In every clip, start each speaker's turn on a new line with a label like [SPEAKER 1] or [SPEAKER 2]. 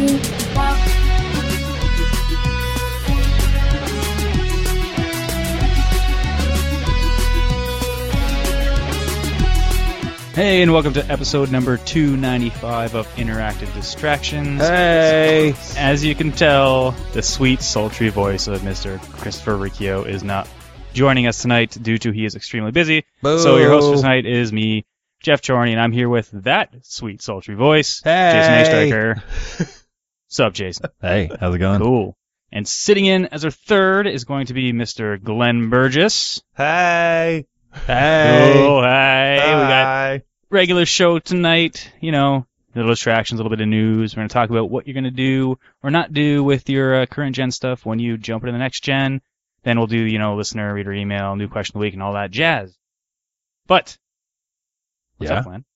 [SPEAKER 1] Hey, and welcome to episode number 295 of Interactive Distractions.
[SPEAKER 2] Hey!
[SPEAKER 1] As you can tell, the sweet, sultry voice of Mr. Christopher Riccio is not joining us tonight due to he is extremely busy.
[SPEAKER 2] Boo.
[SPEAKER 1] So your host for tonight is me, Jeff Chorney, and I'm here with that sweet, sultry voice,
[SPEAKER 2] Hey!
[SPEAKER 1] Jason A. Stryker. Sup, Jason?
[SPEAKER 2] Hey, how's it going?
[SPEAKER 1] Cool. And sitting in as our third is going to be Mr. Glenn Burgess.
[SPEAKER 3] Hey!
[SPEAKER 2] Hey!
[SPEAKER 1] Cool, hey. We got
[SPEAKER 3] Hi.
[SPEAKER 1] regular show tonight, you know, little distractions, a little bit of news. We're going to talk about what you're going to do or not do with your current gen stuff when you jump into the next gen. Then we'll do, you know, listener, reader email, new question of the week, and all that jazz. But, what's up, Glenn?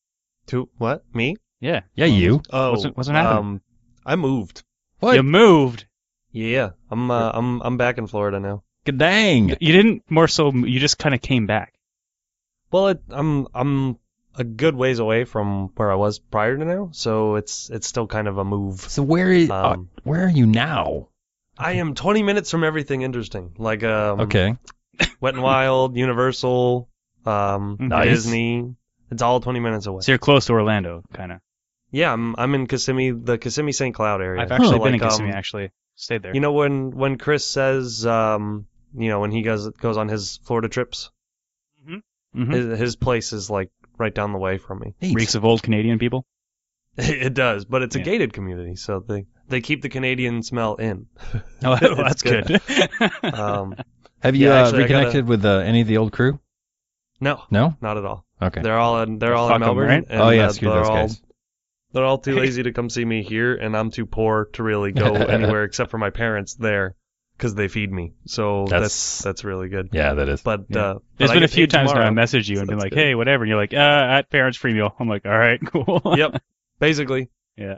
[SPEAKER 3] To what? Me?
[SPEAKER 1] Yeah.
[SPEAKER 2] Yeah, you.
[SPEAKER 3] Oh,
[SPEAKER 1] What's happening?
[SPEAKER 3] I moved.
[SPEAKER 2] What?
[SPEAKER 1] You moved.
[SPEAKER 3] Yeah, I'm back in Florida now.
[SPEAKER 2] Dang.
[SPEAKER 1] You didn't more so, you just kind of came back.
[SPEAKER 3] Well, I'm a good ways away from where I was prior to now, so it's still kind of a move.
[SPEAKER 2] So where are you now?
[SPEAKER 3] I am 20 minutes from everything interesting, like
[SPEAKER 2] Okay.
[SPEAKER 3] Wet and Wild, Universal,
[SPEAKER 2] Nice.
[SPEAKER 3] Disney. It's all 20 minutes away.
[SPEAKER 1] So you're close to Orlando, kind of.
[SPEAKER 3] Yeah, I'm in Kissimmee, the Kissimmee St. Cloud area.
[SPEAKER 1] I've actually
[SPEAKER 3] So,
[SPEAKER 1] been in
[SPEAKER 3] like,
[SPEAKER 1] Kissimmee, actually. Stayed there.
[SPEAKER 3] You know when Chris says, you know, when he goes on his Florida trips,
[SPEAKER 1] Mm-hmm.
[SPEAKER 3] his place is like right down the way from me.
[SPEAKER 2] Neat.
[SPEAKER 1] Reeks of old Canadian people.
[SPEAKER 3] It does, but it's a
[SPEAKER 1] Yeah.
[SPEAKER 3] gated community, so they keep the Canadian smell in.
[SPEAKER 1] Oh, that's
[SPEAKER 3] It's good.
[SPEAKER 1] good.
[SPEAKER 2] Have you
[SPEAKER 3] Yeah, actually, I
[SPEAKER 2] reconnected with any of the old crew?
[SPEAKER 3] No,
[SPEAKER 2] No?
[SPEAKER 3] not at all.
[SPEAKER 2] Okay.
[SPEAKER 3] They're all in
[SPEAKER 1] Fuck 'em,
[SPEAKER 3] Melbourne.
[SPEAKER 1] right?
[SPEAKER 3] And,
[SPEAKER 2] Oh, yeah, screw
[SPEAKER 3] they're
[SPEAKER 2] those
[SPEAKER 3] all
[SPEAKER 2] guys.
[SPEAKER 3] they're all too lazy to come see me here, and I'm too poor to really go anywhere except for my parents there because they feed me. So that's really good.
[SPEAKER 2] Yeah, that is.
[SPEAKER 3] But
[SPEAKER 1] Yeah.
[SPEAKER 3] but
[SPEAKER 1] There's
[SPEAKER 3] I
[SPEAKER 1] been a
[SPEAKER 3] get
[SPEAKER 1] few
[SPEAKER 3] paid
[SPEAKER 1] times where I
[SPEAKER 3] tomorrow,
[SPEAKER 1] message you
[SPEAKER 3] so
[SPEAKER 1] and been
[SPEAKER 3] that's
[SPEAKER 1] like,
[SPEAKER 3] good.
[SPEAKER 1] hey, whatever. And you're like, at parents free meal. I'm like, all right, cool.
[SPEAKER 3] Yep, basically.
[SPEAKER 1] Yeah.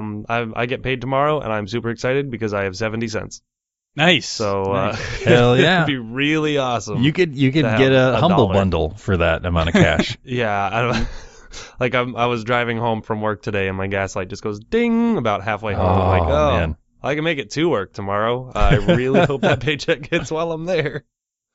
[SPEAKER 3] I get paid tomorrow, and I'm super excited because I have 70 cents.
[SPEAKER 1] Nice.
[SPEAKER 3] So
[SPEAKER 1] Nice.
[SPEAKER 2] Hell yeah.
[SPEAKER 3] it'd be really awesome.
[SPEAKER 2] You could
[SPEAKER 3] to
[SPEAKER 2] get
[SPEAKER 3] have
[SPEAKER 2] a
[SPEAKER 3] a
[SPEAKER 2] humble
[SPEAKER 3] dollar.
[SPEAKER 2] bundle for that amount of cash.
[SPEAKER 3] Yeah, I don't. Like I was driving home from work today, and my gas light just goes ding about halfway home. I'm like, oh,
[SPEAKER 2] man.
[SPEAKER 3] I can make it to work tomorrow. I really hope that paycheck hits while I'm there.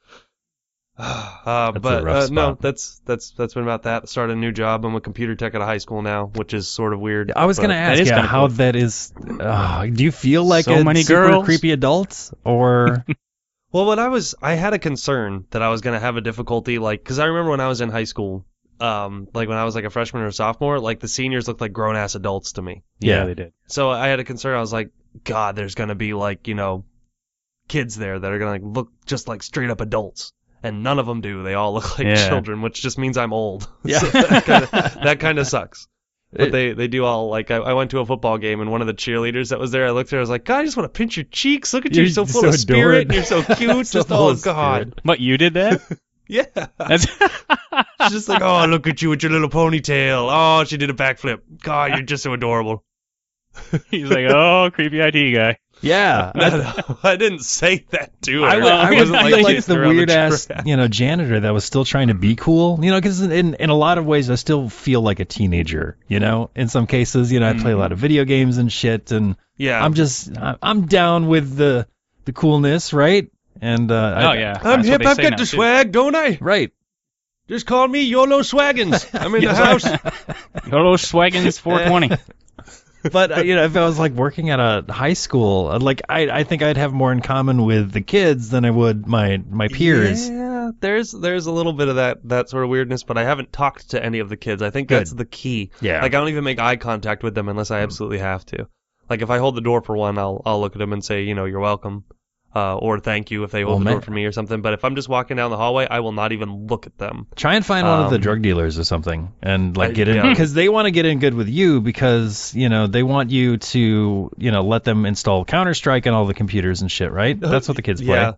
[SPEAKER 2] a
[SPEAKER 3] But
[SPEAKER 2] rough
[SPEAKER 3] no,
[SPEAKER 2] spot.
[SPEAKER 3] that's been about that. Started a new job. I'm a computer tech at a high school now, which is sort of weird.
[SPEAKER 2] I was
[SPEAKER 3] but-
[SPEAKER 2] going to ask
[SPEAKER 1] is
[SPEAKER 2] you
[SPEAKER 1] kinda
[SPEAKER 2] how
[SPEAKER 1] cool.
[SPEAKER 2] that is. Do you feel like
[SPEAKER 1] So
[SPEAKER 2] a
[SPEAKER 1] many
[SPEAKER 2] super
[SPEAKER 1] girls.
[SPEAKER 2] creepy adult? Or.
[SPEAKER 3] Well, I had a concern that I was going to have a difficulty, like, because I remember when I was in high school, like when I was like a freshman or a sophomore, like the seniors looked like grown ass adults to me.
[SPEAKER 1] Yeah,
[SPEAKER 2] Yeah.
[SPEAKER 1] they did.
[SPEAKER 3] So I had a concern. I was like, God, there's going to be like, you know, kids there that are going to like look just like straight up adults. And none of them do. They all look like
[SPEAKER 1] Yeah.
[SPEAKER 3] children, which just means I'm old.
[SPEAKER 2] Yeah.
[SPEAKER 3] So that kind of sucks. But
[SPEAKER 2] It-
[SPEAKER 3] they do all, like, I went to a football game, and one of the cheerleaders that was there, I looked at her, I was like, God, I just want to pinch your cheeks. Look at you.
[SPEAKER 2] You're
[SPEAKER 3] You're so full
[SPEAKER 2] so
[SPEAKER 3] of spirit.
[SPEAKER 2] adored.
[SPEAKER 3] You're so cute.
[SPEAKER 2] So
[SPEAKER 3] just,
[SPEAKER 2] full
[SPEAKER 3] oh,
[SPEAKER 2] of
[SPEAKER 3] God.
[SPEAKER 2] spirit.
[SPEAKER 1] What, you did that?
[SPEAKER 3] Yeah.
[SPEAKER 1] That's
[SPEAKER 3] She's just like, oh, look at you with your little ponytail. Oh, she did a backflip. God, you're just so adorable.
[SPEAKER 1] He's like, oh, creepy IT guy.
[SPEAKER 2] Yeah.
[SPEAKER 3] No, I didn't say that to her.
[SPEAKER 2] I
[SPEAKER 1] I
[SPEAKER 2] was
[SPEAKER 1] wasn't
[SPEAKER 2] like
[SPEAKER 3] chasing
[SPEAKER 2] the
[SPEAKER 3] her on
[SPEAKER 2] weird ass,
[SPEAKER 3] track.
[SPEAKER 2] janitor that was still trying to be cool. Because in a lot of ways, I still feel like a teenager. In some cases, I play a lot of video games and shit, and
[SPEAKER 3] Yeah.
[SPEAKER 2] I'm down with the coolness, right? And
[SPEAKER 1] Oh, yeah.
[SPEAKER 3] I'm
[SPEAKER 1] That's what
[SPEAKER 3] hip.
[SPEAKER 1] they
[SPEAKER 3] I've
[SPEAKER 1] say
[SPEAKER 3] got
[SPEAKER 1] now,
[SPEAKER 3] the
[SPEAKER 1] too.
[SPEAKER 3] swag, don't I?
[SPEAKER 2] right.
[SPEAKER 3] Just call me YOLO Swaggins. I'm in the house.
[SPEAKER 1] Hello, Swaggins 420.
[SPEAKER 2] But if I was like working at a high school, I think I'd have more in common with the kids than I would my peers.
[SPEAKER 3] Yeah, there's a little bit of that sort of weirdness, but I haven't talked to any of the kids. I think that's the key.
[SPEAKER 2] Yeah.
[SPEAKER 3] Like I don't even make eye contact with them unless I absolutely have to. Like if I hold the door for one, I'll look at them and say, you're welcome. Or thank you if they hold the door for me or something. But if I'm just walking down the hallway, I will not even look at them.
[SPEAKER 2] Try and find one of the drug dealers or something and get in
[SPEAKER 3] yeah.
[SPEAKER 2] because they want to get in good with you because they want you to let them install Counter-Strike on all the computers and shit, right? That's what the kids play.
[SPEAKER 3] Yeah.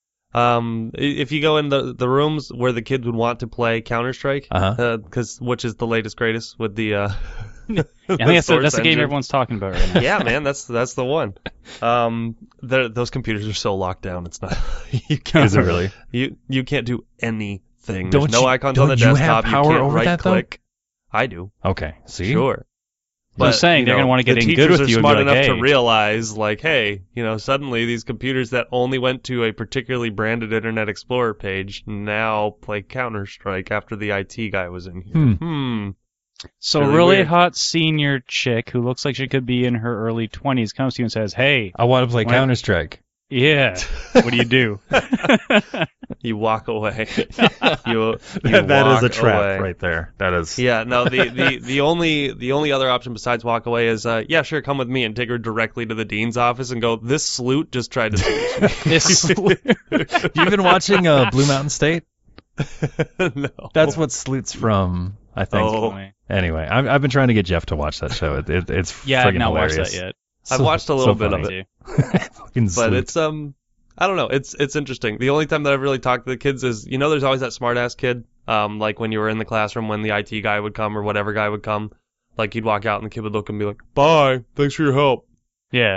[SPEAKER 3] If you go in the rooms where the kids would want to play Counter-Strike, which is the latest greatest with the
[SPEAKER 1] I think that's the game everyone's talking about right now.
[SPEAKER 3] Yeah, man, that's the one. Those computers are so locked down. It's not. You can't.
[SPEAKER 2] Is it really?
[SPEAKER 3] You can't do anything.
[SPEAKER 2] Don't
[SPEAKER 3] There's no
[SPEAKER 2] you-
[SPEAKER 3] icons
[SPEAKER 2] don't
[SPEAKER 3] on the
[SPEAKER 2] you have
[SPEAKER 3] desktop.
[SPEAKER 2] power
[SPEAKER 3] you can't
[SPEAKER 2] over
[SPEAKER 3] right
[SPEAKER 2] that, though?
[SPEAKER 3] click. I do.
[SPEAKER 2] Okay. See.
[SPEAKER 3] Sure.
[SPEAKER 1] But I'm saying they're going to want to get in good with you.
[SPEAKER 3] The teachers are smart enough
[SPEAKER 1] like,
[SPEAKER 3] to realize, like, hey, suddenly these computers that only went to a particularly branded Internet Explorer page now play Counter-Strike after the IT guy was in here.
[SPEAKER 1] So really hot senior chick who looks like she could be in her early 20s comes to you and says, hey,
[SPEAKER 2] I want to play Counter-Strike.
[SPEAKER 1] Yeah. What do you do?
[SPEAKER 3] You walk away.
[SPEAKER 2] That is a trap right there. That is.
[SPEAKER 3] Yeah. No. The only other option besides walk away is sure, come with me and take her directly to the dean's office and go. This sloot just tried to seduce me.
[SPEAKER 2] This sloot. You've been watching Blue Mountain State?
[SPEAKER 3] No.
[SPEAKER 2] That's what Sloot's from, I think.
[SPEAKER 3] Oh.
[SPEAKER 2] Anyway, I've been trying to get Jeff to watch that show. It's
[SPEAKER 1] I've not
[SPEAKER 2] hilarious.
[SPEAKER 1] watched that yet.
[SPEAKER 3] I've watched a little bit of it. But it's I don't know. It's interesting. The only time that I've really talked to the kids is, there's always that smart ass kid. Like when you were in the classroom when the IT guy would come or whatever guy would come, like you'd walk out and the kid would look and be like, "Bye, thanks for your help."
[SPEAKER 1] Yeah.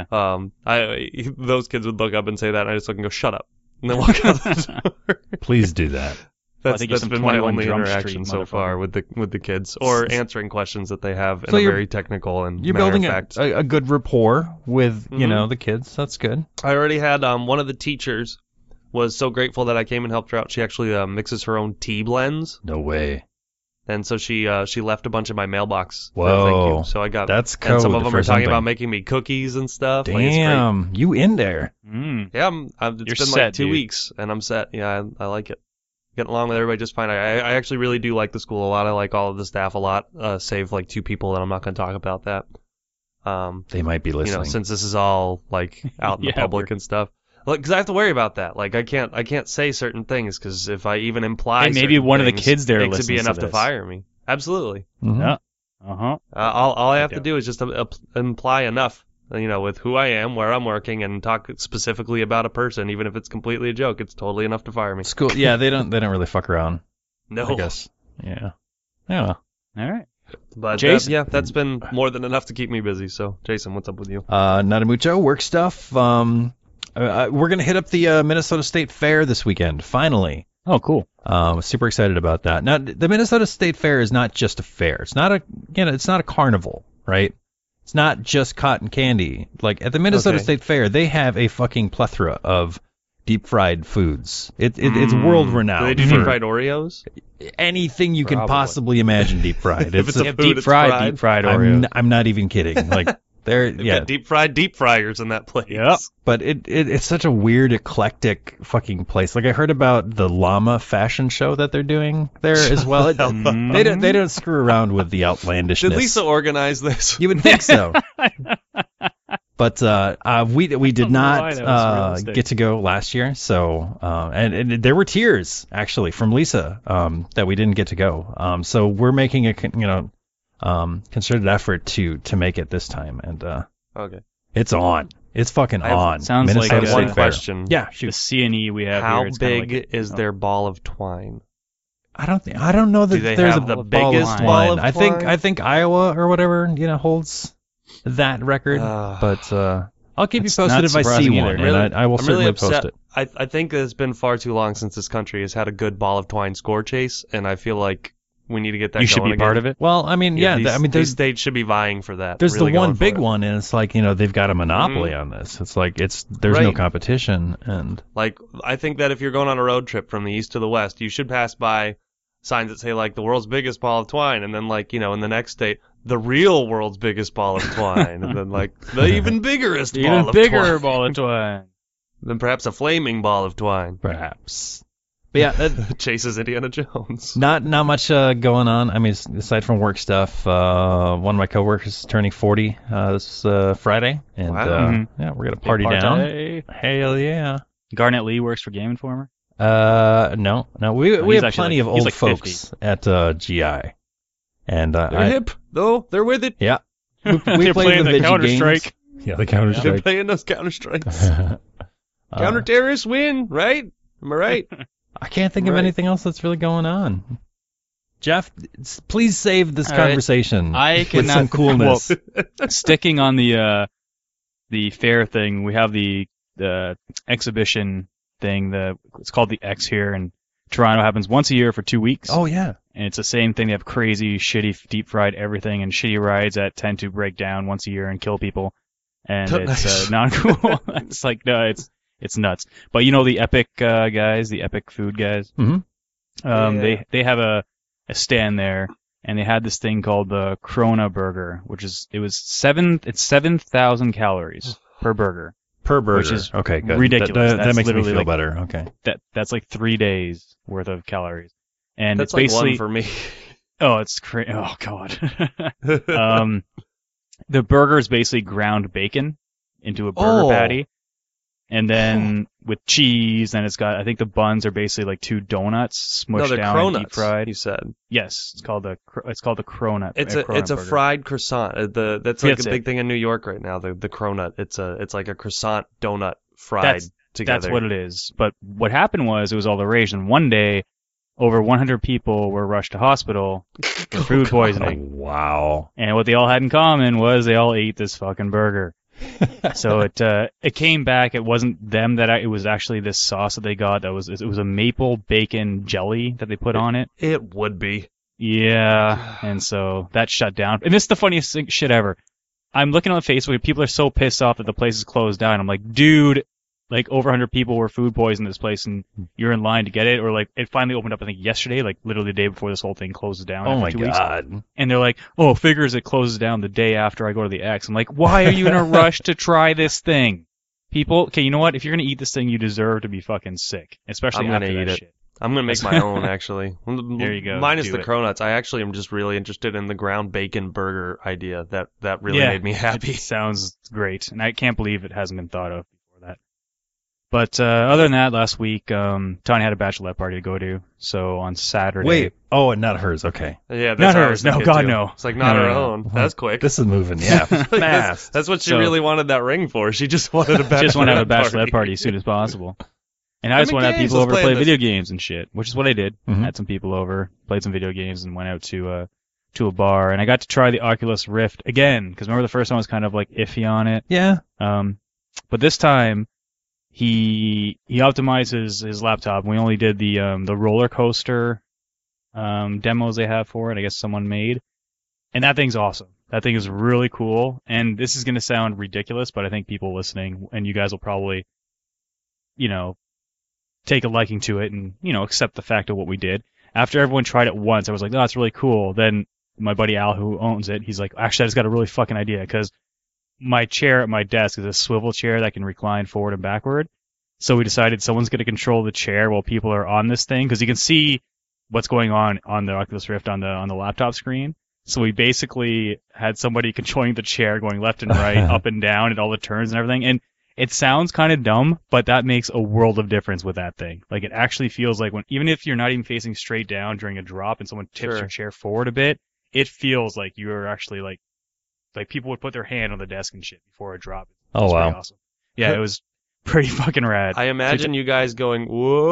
[SPEAKER 3] Those kids would look up and say that, and I just look and go, "Shut up," and then walk out the door.
[SPEAKER 2] Please do that.
[SPEAKER 3] That's been my only interaction so far with the kids, or answering questions that they have in a very technical and
[SPEAKER 2] you're building a good rapport with the kids. That's good.
[SPEAKER 3] I already had one of the teachers was so grateful that I came and helped her out. She actually mixes her own tea blends.
[SPEAKER 2] No way.
[SPEAKER 3] And so she left a bunch in my mailbox.
[SPEAKER 2] Whoa.
[SPEAKER 3] Thank you. So I got
[SPEAKER 2] that's code.
[SPEAKER 3] And some of them are talking
[SPEAKER 2] something.
[SPEAKER 3] about making me cookies and stuff.
[SPEAKER 2] Damn, you in there?
[SPEAKER 3] Yeah, it's been like 2 weeks and I'm set. Yeah, I like it. Getting along with everybody just fine. I actually really do like the school a lot. I like all of the staff a lot, save like 2 people, and I'm not going to talk about that.
[SPEAKER 2] They might be listening.
[SPEAKER 3] Since this is all like out in the public and stuff. Because I have to worry about that. Like I can't say certain things because if I even imply,
[SPEAKER 1] maybe one of the kids there
[SPEAKER 3] it could be enough to fire me. Absolutely.
[SPEAKER 2] Mm-hmm.
[SPEAKER 1] Yeah.
[SPEAKER 3] All I have to do is just imply enough. With who I am, where I'm working, and talk specifically about a person, even if it's completely a joke, it's totally enough to fire me.
[SPEAKER 2] School, yeah, they don't really fuck around.
[SPEAKER 3] No,
[SPEAKER 2] I guess, yeah.
[SPEAKER 1] All right.
[SPEAKER 3] But Jason, that's been more than enough to keep me busy. So, Jason, what's up with you?
[SPEAKER 2] Not a mucho work stuff. We're gonna hit up the Minnesota State Fair this weekend. Finally.
[SPEAKER 1] Oh, cool.
[SPEAKER 2] Super excited about that. Now, the Minnesota State Fair is not just a fair. It's not a carnival, right? It's not just cotton candy. Like at the Minnesota State Fair, they have a fucking plethora of deep fried foods. It's world renowned.
[SPEAKER 3] Do they do deep fried Oreos?
[SPEAKER 2] Anything you can possibly imagine deep fried.
[SPEAKER 3] If it's
[SPEAKER 1] deep fried Oreos.
[SPEAKER 2] I'm not even kidding. Like
[SPEAKER 3] They've got deep fryers in that place.
[SPEAKER 1] Yep.
[SPEAKER 2] But it's such a weird, eclectic fucking place. Like I heard about the llama fashion show that they're doing there as well. They don't screw around with the outlandishness.
[SPEAKER 3] Did Lisa organize this?
[SPEAKER 2] You would think so. But we did not get to go last year. So and there were tears actually from Lisa that we didn't get to go. So we're making a concerted effort to make it this time, and it's on. It's fucking on.
[SPEAKER 1] Sounds
[SPEAKER 2] Minnesota
[SPEAKER 1] like
[SPEAKER 3] one question.
[SPEAKER 2] Yeah,
[SPEAKER 1] the CNE we have
[SPEAKER 3] How
[SPEAKER 1] here. How
[SPEAKER 3] big is their ball of twine?
[SPEAKER 2] I don't know that
[SPEAKER 3] Do they
[SPEAKER 2] there's
[SPEAKER 3] have
[SPEAKER 2] a
[SPEAKER 3] the
[SPEAKER 2] ball
[SPEAKER 3] biggest
[SPEAKER 2] of
[SPEAKER 3] ball of
[SPEAKER 2] twine.
[SPEAKER 3] twine?
[SPEAKER 2] I think Iowa or whatever holds that record. But I'll keep you posted if I see one, and I will certainly post it.
[SPEAKER 3] I think it's been far too long since this country has had a good ball of twine score chase, and I feel like we need to get that.
[SPEAKER 1] You should be part of it.
[SPEAKER 2] Well, I mean,
[SPEAKER 3] these states should be vying for that.
[SPEAKER 2] There's
[SPEAKER 3] really
[SPEAKER 2] the one big one, and it's like they've got a monopoly on this. It's like there's no competition, and
[SPEAKER 3] like I think that if you're going on a road trip from the east to the west, you should pass by signs that say like the world's biggest ball of twine, and then like in the next state the real world's biggest ball of twine, and then like the even biggerest
[SPEAKER 1] ball of twine.
[SPEAKER 3] Then perhaps a flaming ball of twine.
[SPEAKER 2] Perhaps. But yeah,
[SPEAKER 3] chases Indiana Jones.
[SPEAKER 2] Not much going on. I mean, aside from work stuff, one of my coworkers is turning 40 this Friday, and yeah, we're gonna party down. Hell yeah!
[SPEAKER 1] Garnett Lee works for Game Informer.
[SPEAKER 2] No, we have plenty of old folks 50. At GI, and
[SPEAKER 3] they're hip though. They're with it.
[SPEAKER 2] Yeah, we play the
[SPEAKER 1] Counter-Strike.
[SPEAKER 2] Yeah, the Counter-Strike.
[SPEAKER 3] They're playing those Counter-Strikes. Counter-terrorists win, right? Am I right?
[SPEAKER 2] I can't think of anything else that's really going on. Jeff, please save this conversation with some coolness.
[SPEAKER 1] Well, sticking on the fair thing, we have the exhibition thing. It's called the X here in Toronto. Happens once a year for 2 weeks.
[SPEAKER 2] Oh yeah.
[SPEAKER 1] and it's the same thing. They have crazy, shitty, deep fried everything and shitty rides that tend to break down once a year and kill people. And it's not cool. It's like, no, it's nuts. But you know the Epic guys, the Epic food guys?
[SPEAKER 2] Mm-hmm.
[SPEAKER 1] They have a stand there, and they had this thing called the Krona burger, which is, it's 7,000 calories per burger.
[SPEAKER 2] Per burger.
[SPEAKER 1] Which is
[SPEAKER 2] okay, good.
[SPEAKER 1] Ridiculous.
[SPEAKER 2] That makes me feel
[SPEAKER 1] like,
[SPEAKER 2] better. Okay.
[SPEAKER 1] That's like 3 days worth of calories. And
[SPEAKER 3] that's
[SPEAKER 1] it's basically
[SPEAKER 3] like one for me.
[SPEAKER 1] Oh, it's crazy. Oh god. The burger is basically ground bacon into a burger patty, and then with cheese, and it's got, I think the buns are basically like 2 donuts smushed down and deep fried.
[SPEAKER 3] You said.
[SPEAKER 1] Yes, it's called the cronut.
[SPEAKER 3] It's a fried croissant. That's like a big thing in New York right now. The cronut. It's like a croissant donut fried together.
[SPEAKER 1] That's what it is. But what happened was, it was all the rage, and one day, over 100 people were rushed to hospital for food poisoning.
[SPEAKER 2] Oh, wow.
[SPEAKER 1] And what they all had in common was they all ate this fucking burger. So it came back. It wasn't them it was actually this sauce that they got. It was a maple bacon jelly that they put on it.
[SPEAKER 3] It would be.
[SPEAKER 1] Yeah. And so that shut down. And this is the funniest shit ever. I'm looking on Facebook and people are so pissed off that the place is closed down. I'm like, dude, like over 100 people were food poisoned in this place, and you're in line to get it, or like it finally opened up, I think yesterday, like literally the day before this whole thing closes down.
[SPEAKER 2] Oh my
[SPEAKER 1] 2
[SPEAKER 2] god!
[SPEAKER 1] Weeks. And they're like, oh, figures it closes down the day after I go to the X. I'm like, why are you in a rush to try this thing? People, okay, you know what? If you're gonna eat this thing, you deserve to be fucking sick, especially after that shit.
[SPEAKER 3] I'm gonna make my own actually.
[SPEAKER 1] There you go.
[SPEAKER 3] Minus the cronuts. I actually am just really interested in the ground bacon burger idea. That really made me happy.
[SPEAKER 1] It sounds great, and I can't believe it hasn't been thought of. But other than that, last week, Tanya had a bachelorette party to go to. So on Saturday.
[SPEAKER 2] Wait. Oh, and not hers. Okay.
[SPEAKER 3] Yeah, that's
[SPEAKER 1] not hers. No, God,
[SPEAKER 3] too.
[SPEAKER 1] no.
[SPEAKER 3] It's like not her own. That's quick.
[SPEAKER 2] This is moving. Yeah, fast.
[SPEAKER 3] That's what she really wanted that ring for. She just wanted a bachelorette.
[SPEAKER 1] She just wanted to have a bachelorette party as soon as possible. And I just want to have people over to play video games and shit, which is what I did. Mm-hmm. Had some people over, played some video games, and went out to a bar. And I got to try the Oculus Rift again, because remember the first one was kind of like iffy on it.
[SPEAKER 2] Yeah.
[SPEAKER 1] But this time, he optimized his laptop. We only did the roller coaster demos they have for it. I guess someone made, and that thing's awesome. That thing is really cool. And this is going to sound ridiculous, but I think people listening and you guys will probably, take a liking to it and accept the fact of what we did. After everyone tried it once, I was like, "Oh, that's really cool." Then my buddy Al, who owns it, he's like, "Actually, I just got a really fucking idea because." My chair at my desk is a swivel chair that can recline forward and backward. So we decided someone's going to control the chair while people are on this thing, because you can see what's going on the Oculus Rift on the laptop screen. So we basically had somebody controlling the chair, going left and right, up and down, and all the turns and everything. And it sounds kind of dumb, but that makes a world of difference with that thing. Like, it actually feels like even if you're not even facing straight down during a drop and someone tips your chair forward a bit, it feels like you're actually like people would put their hand on the desk and shit before a drop.
[SPEAKER 2] Oh, wow.
[SPEAKER 1] Awesome. Yeah, it was pretty fucking rad.
[SPEAKER 3] I imagine you guys going,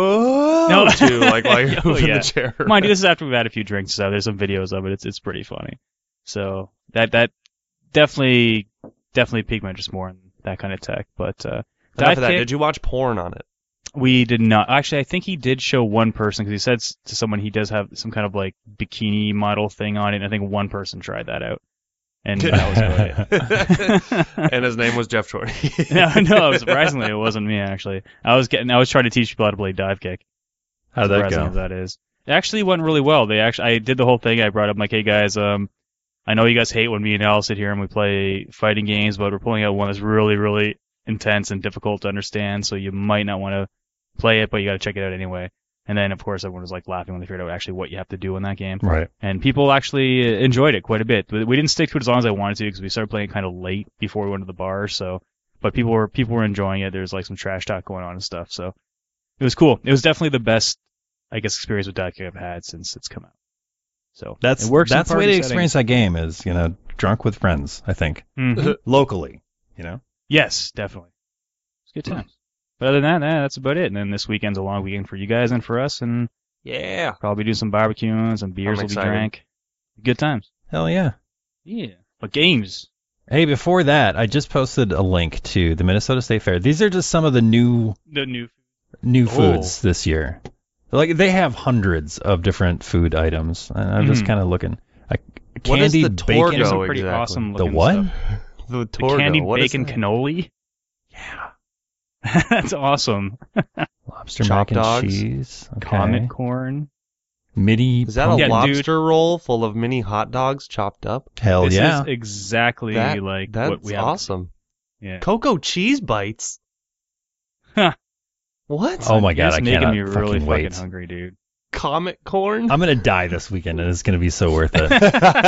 [SPEAKER 3] whoa, too, like while you're moving the chair.
[SPEAKER 1] Mind you, this is after we've had a few drinks, so there's some videos of it. It's pretty funny. So that definitely piqued my interest more in that kind of tech. But
[SPEAKER 3] enough of that. Did you watch porn on it?
[SPEAKER 1] We did not. Actually, I think he did show one person, because he said to someone he does have some kind of like bikini model thing on it, and I think one person tried that out. And that was really
[SPEAKER 3] it. And his name was Jeff Chorney.
[SPEAKER 1] No, surprisingly, it wasn't me, actually. I was trying to teach people how to play dive kick.
[SPEAKER 2] How'd that go?
[SPEAKER 1] That is. It actually went really well. I did the whole thing. I brought up, like, hey guys, I know you guys hate when me and Al sit here and we play fighting games, but we're pulling out one that's really, really intense and difficult to understand, so you might not want to play it, but you got to check it out anyway. And then, of course, everyone was like laughing when they figured out actually what you have to do in that game.
[SPEAKER 2] Right.
[SPEAKER 1] And people actually enjoyed it quite a bit. We didn't stick to it as long as I wanted to, because we started playing kind of late before we went to the bar. So, but people were enjoying it. There's like some trash talk going on and stuff. So it was cool. It was definitely the best, I guess, experience with dive kick I've had since it's come out. So
[SPEAKER 2] that's the way to experience that game is, drunk with friends, I think.
[SPEAKER 1] Mm-hmm.
[SPEAKER 2] Locally,
[SPEAKER 1] Yes, definitely. It's good times. But other than that, that's about it. And then this weekend's a long weekend for you guys and for us. And
[SPEAKER 3] yeah,
[SPEAKER 1] probably do some barbecuing, some beers will be drank. Good times.
[SPEAKER 2] Hell yeah.
[SPEAKER 1] Yeah. But games.
[SPEAKER 2] Hey, before that, I just posted a link to the Minnesota State Fair. These are just some of the new foods this year. Like they have hundreds of different food items, and I'm just kind of looking.
[SPEAKER 3] What is the
[SPEAKER 2] bacon?
[SPEAKER 3] Torgo
[SPEAKER 1] Pretty
[SPEAKER 3] exactly?
[SPEAKER 1] awesome
[SPEAKER 2] The
[SPEAKER 1] looking
[SPEAKER 2] what?
[SPEAKER 1] stuff.
[SPEAKER 3] The
[SPEAKER 1] The
[SPEAKER 3] Torgo.
[SPEAKER 1] candied
[SPEAKER 3] What is
[SPEAKER 1] bacon
[SPEAKER 3] that?
[SPEAKER 1] cannoli.
[SPEAKER 2] Yeah.
[SPEAKER 1] That's awesome.
[SPEAKER 2] Lobster
[SPEAKER 3] Chopped
[SPEAKER 2] mac and
[SPEAKER 3] dogs?
[SPEAKER 2] cheese. Okay.
[SPEAKER 1] Comet corn.
[SPEAKER 2] Midi.
[SPEAKER 3] Is that a
[SPEAKER 1] Yeah,
[SPEAKER 3] lobster roll full of mini hot dogs chopped up?
[SPEAKER 2] Hell
[SPEAKER 1] This
[SPEAKER 2] yeah.
[SPEAKER 1] is exactly like
[SPEAKER 3] That's
[SPEAKER 1] what we have.
[SPEAKER 3] awesome.
[SPEAKER 1] Yeah.
[SPEAKER 3] Cocoa cheese bites.
[SPEAKER 1] Huh.
[SPEAKER 3] What?
[SPEAKER 2] Oh my
[SPEAKER 1] You're
[SPEAKER 2] god,
[SPEAKER 1] just
[SPEAKER 2] I
[SPEAKER 1] making
[SPEAKER 2] cannot
[SPEAKER 1] me really
[SPEAKER 2] fucking wait.
[SPEAKER 1] hungry, dude.
[SPEAKER 3] Comet corn?
[SPEAKER 2] I'm gonna die this weekend, and it's gonna be so worth it.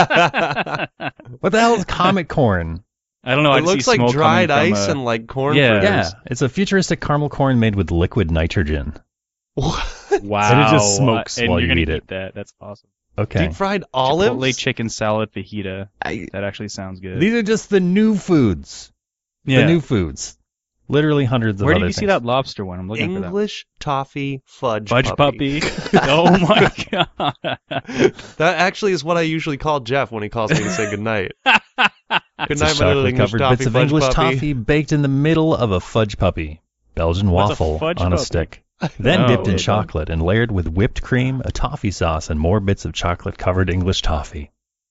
[SPEAKER 2] What the hell is comet corn?
[SPEAKER 1] I don't know. I
[SPEAKER 3] It looks
[SPEAKER 1] see
[SPEAKER 3] like
[SPEAKER 1] smoke
[SPEAKER 3] dried
[SPEAKER 1] coming from,
[SPEAKER 3] ice and like corn
[SPEAKER 1] Yeah.
[SPEAKER 3] fritters.
[SPEAKER 2] Yeah, it's a futuristic caramel corn made with liquid nitrogen.
[SPEAKER 3] What?
[SPEAKER 1] Wow.
[SPEAKER 2] And it just smokes
[SPEAKER 1] and
[SPEAKER 2] while
[SPEAKER 1] you're
[SPEAKER 2] you
[SPEAKER 1] gonna
[SPEAKER 2] eat it.
[SPEAKER 1] That. That's awesome.
[SPEAKER 2] Okay.
[SPEAKER 3] Deep fried olives?
[SPEAKER 1] Chipotle chicken salad fajita. That actually sounds good.
[SPEAKER 2] These are just the new foods.
[SPEAKER 1] yeah.
[SPEAKER 2] The new foods. Literally hundreds of
[SPEAKER 1] Where
[SPEAKER 2] other
[SPEAKER 1] did you
[SPEAKER 2] things.
[SPEAKER 1] see that lobster one? I'm looking
[SPEAKER 3] English toffee fudge,
[SPEAKER 1] for that. Fudge puppy. Oh my god.
[SPEAKER 3] That actually is what I usually call Jeff when he calls me to say goodnight. Good
[SPEAKER 2] It's a
[SPEAKER 3] night, my little English
[SPEAKER 2] chocolate-covered
[SPEAKER 3] toffee
[SPEAKER 2] bits of
[SPEAKER 3] fudge
[SPEAKER 2] English
[SPEAKER 3] puppy.
[SPEAKER 2] toffee baked in the middle of a fudge puppy. Belgian
[SPEAKER 1] What's a
[SPEAKER 2] waffle
[SPEAKER 1] fudge
[SPEAKER 2] on a
[SPEAKER 1] puppy?
[SPEAKER 2] stick. Then
[SPEAKER 1] Oh,
[SPEAKER 2] dipped in
[SPEAKER 1] okay.
[SPEAKER 2] chocolate and layered with whipped cream, a toffee sauce, and more bits of chocolate-covered English toffee.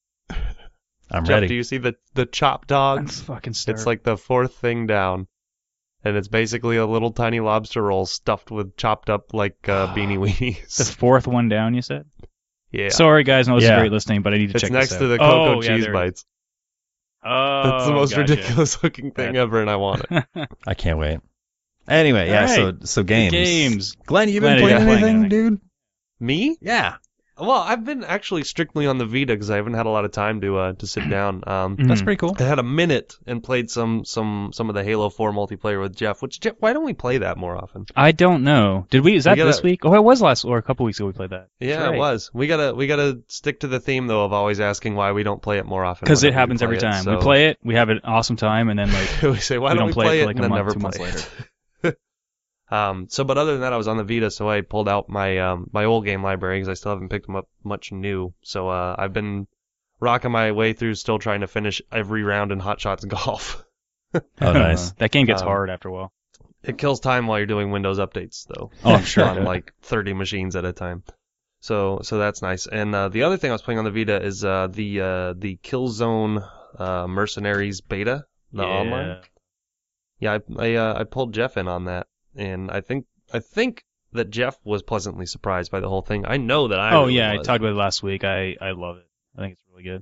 [SPEAKER 2] I'm
[SPEAKER 3] Jeff,
[SPEAKER 2] ready.
[SPEAKER 3] do you see the chopped dogs?
[SPEAKER 1] That's fucking starving.
[SPEAKER 3] It's like the fourth thing down. And it's basically a little tiny lobster roll stuffed with chopped up like beanie
[SPEAKER 1] the
[SPEAKER 3] weenies.
[SPEAKER 1] fourth one down. You said.
[SPEAKER 3] Yeah.
[SPEAKER 1] Sorry guys, no, this
[SPEAKER 2] Yeah.
[SPEAKER 1] is great listening, but I need to
[SPEAKER 3] It's
[SPEAKER 1] check
[SPEAKER 3] next
[SPEAKER 1] this out.
[SPEAKER 3] to the cocoa
[SPEAKER 1] Oh, yeah,
[SPEAKER 3] cheese
[SPEAKER 1] there it is.
[SPEAKER 3] bites.
[SPEAKER 1] Oh,
[SPEAKER 3] That's the most
[SPEAKER 1] gotcha.
[SPEAKER 3] ridiculous looking thing
[SPEAKER 1] That-
[SPEAKER 3] ever, and I want it.
[SPEAKER 2] I can't wait. Anyway, yeah.
[SPEAKER 1] Alright.
[SPEAKER 2] So games.
[SPEAKER 1] Games.
[SPEAKER 2] Glenn, you
[SPEAKER 1] Glenn,
[SPEAKER 2] been
[SPEAKER 1] are you
[SPEAKER 2] playing
[SPEAKER 1] playing
[SPEAKER 2] anything,
[SPEAKER 1] anything?
[SPEAKER 2] dude?
[SPEAKER 3] Me?
[SPEAKER 2] Yeah.
[SPEAKER 3] Well, I've been actually strictly on the Vita because I haven't had a lot of time to sit down.
[SPEAKER 2] That's pretty cool.
[SPEAKER 3] I had a minute and played some of the Halo 4 multiplayer with Jeff. Which Jeff, why don't we play that more often?
[SPEAKER 1] I don't know. Did we? Is that
[SPEAKER 3] gotta-
[SPEAKER 1] this week? Oh, it was last or a couple weeks ago we played that.
[SPEAKER 3] Yeah,
[SPEAKER 1] That's right.
[SPEAKER 3] it was. We gotta stick to the theme though of always asking why we don't play it more often.
[SPEAKER 1] Because it
[SPEAKER 3] whenever we
[SPEAKER 1] happens
[SPEAKER 3] play
[SPEAKER 1] every
[SPEAKER 3] it,
[SPEAKER 1] time.
[SPEAKER 3] so-
[SPEAKER 1] We play it, we have an awesome time, and then like
[SPEAKER 3] we say why
[SPEAKER 1] we
[SPEAKER 3] don't
[SPEAKER 1] don't
[SPEAKER 3] we
[SPEAKER 1] play
[SPEAKER 3] play
[SPEAKER 1] it
[SPEAKER 3] it
[SPEAKER 1] for like
[SPEAKER 3] and
[SPEAKER 1] a
[SPEAKER 3] then
[SPEAKER 1] month,
[SPEAKER 3] never
[SPEAKER 1] 2 months
[SPEAKER 3] play
[SPEAKER 1] later.
[SPEAKER 3] it. But other than that, I was on the Vita, so I pulled out my my old game library because I still haven't picked them up much new. So I've been rocking my way through, still trying to finish every round in Hot Shots Golf.
[SPEAKER 2] Oh, nice.
[SPEAKER 1] That game gets
[SPEAKER 3] Um,
[SPEAKER 1] hard after a while.
[SPEAKER 3] It kills time while you're doing Windows updates, though.
[SPEAKER 1] Oh, I'm sure.
[SPEAKER 3] on like 30 machines at a time. So that's nice. And the other thing I was playing on the Vita is the Killzone Mercenaries beta, the online. Yeah, I pulled Jeff in on that, and I think that Jeff was pleasantly surprised by the whole thing. I know that I.
[SPEAKER 1] Oh
[SPEAKER 3] really
[SPEAKER 1] yeah, I
[SPEAKER 3] was.
[SPEAKER 1] talked about it last week. I love it. I think it's really good.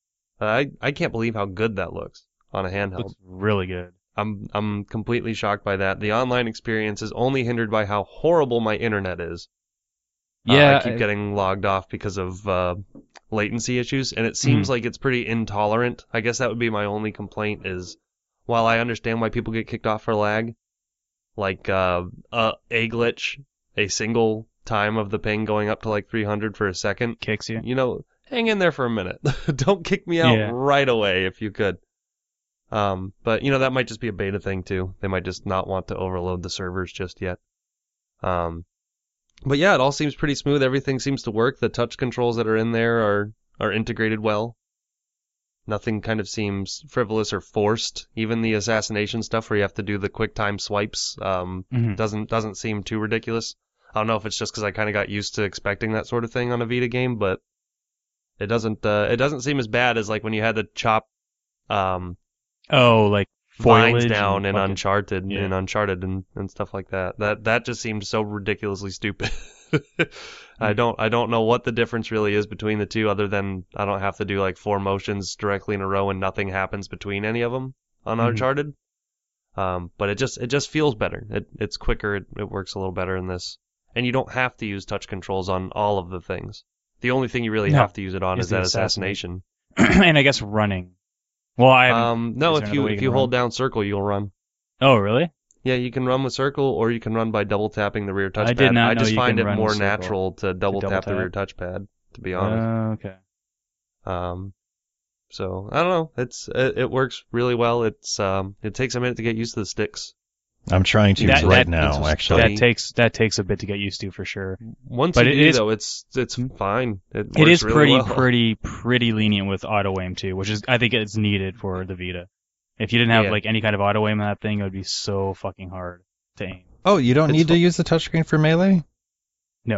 [SPEAKER 3] I can't believe how good that looks on a handheld.
[SPEAKER 1] Looks really good.
[SPEAKER 3] I'm completely shocked by that. The online experience is only hindered by how horrible my internet is.
[SPEAKER 1] Yeah,
[SPEAKER 3] I keep getting logged off because of latency issues, and it seems like it's pretty intolerant. I guess that would be my only complaint is, while I understand why people get kicked off for lag, like a glitch, a single time of the ping going up to like 300 for a second,
[SPEAKER 1] kicks you.
[SPEAKER 3] you know, hang in there for a minute. Don't kick me out
[SPEAKER 1] Yeah.
[SPEAKER 3] right away if you could. But you know, that might just be a beta thing too. They might just not want to overload the servers just yet. But yeah, it all seems pretty smooth. Everything seems to work. The touch controls that are in there are integrated well. Nothing kind of seems frivolous or forced. Even the assassination stuff where you have to do the quick time swipes doesn't seem too ridiculous. I don't know if it's just because I kind of got used to expecting that sort of thing on a Vita game, but it doesn't seem as bad as like when you had to chop
[SPEAKER 1] Oh, like
[SPEAKER 3] vines
[SPEAKER 1] foliage
[SPEAKER 3] down
[SPEAKER 1] and
[SPEAKER 3] in
[SPEAKER 1] fucking-
[SPEAKER 3] Uncharted
[SPEAKER 1] yeah.
[SPEAKER 3] and stuff like that. That just seemed so ridiculously stupid. I don't know what the difference really is between the two, other than I don't have to do like 4 motions directly in a row and nothing happens between any of them on
[SPEAKER 1] Mhm.
[SPEAKER 3] Uncharted. But it just feels better. It's quicker. It works a little better in this, and you don't have to use touch controls on all of the things. The only thing you really
[SPEAKER 1] No,
[SPEAKER 3] have to use it on
[SPEAKER 1] is
[SPEAKER 3] is
[SPEAKER 1] the
[SPEAKER 3] that assassination.
[SPEAKER 1] and I guess running. Well, I haven't.
[SPEAKER 3] No,
[SPEAKER 1] is there
[SPEAKER 3] if
[SPEAKER 1] another way
[SPEAKER 3] you
[SPEAKER 1] can
[SPEAKER 3] hold
[SPEAKER 1] run?
[SPEAKER 3] down circle, you'll run.
[SPEAKER 1] Oh, really?
[SPEAKER 3] Yeah, you can run with circle, or you can run by double tapping the rear touchpad.
[SPEAKER 1] I did not
[SPEAKER 3] I
[SPEAKER 1] know
[SPEAKER 3] just
[SPEAKER 1] you
[SPEAKER 3] find
[SPEAKER 1] can
[SPEAKER 3] it
[SPEAKER 1] run
[SPEAKER 3] more
[SPEAKER 1] with circle.
[SPEAKER 3] natural to double
[SPEAKER 1] double
[SPEAKER 3] tap the
[SPEAKER 1] tap?
[SPEAKER 3] rear touchpad, to be honest.
[SPEAKER 1] Okay.
[SPEAKER 3] So I don't know. It works really well. It takes a minute to get used to the sticks.
[SPEAKER 2] I'm trying to
[SPEAKER 1] That-
[SPEAKER 2] right
[SPEAKER 1] that-
[SPEAKER 2] now,
[SPEAKER 3] that
[SPEAKER 2] actually.
[SPEAKER 1] That takes a bit to get used to for sure.
[SPEAKER 3] Once
[SPEAKER 1] But
[SPEAKER 3] you
[SPEAKER 1] it
[SPEAKER 3] do,
[SPEAKER 1] is-
[SPEAKER 3] though, it's fine. It
[SPEAKER 1] It
[SPEAKER 3] works
[SPEAKER 1] is
[SPEAKER 3] really
[SPEAKER 1] pretty
[SPEAKER 3] well.
[SPEAKER 1] pretty lenient with auto aim too, which is I think it's needed for the Vita. If you didn't have
[SPEAKER 3] Yeah.
[SPEAKER 1] like any kind of auto aim on that thing, it would be so fucking hard to aim.
[SPEAKER 2] Oh, you don't
[SPEAKER 3] It's
[SPEAKER 2] need to
[SPEAKER 3] fu-
[SPEAKER 2] use the touchscreen for melee?
[SPEAKER 1] No.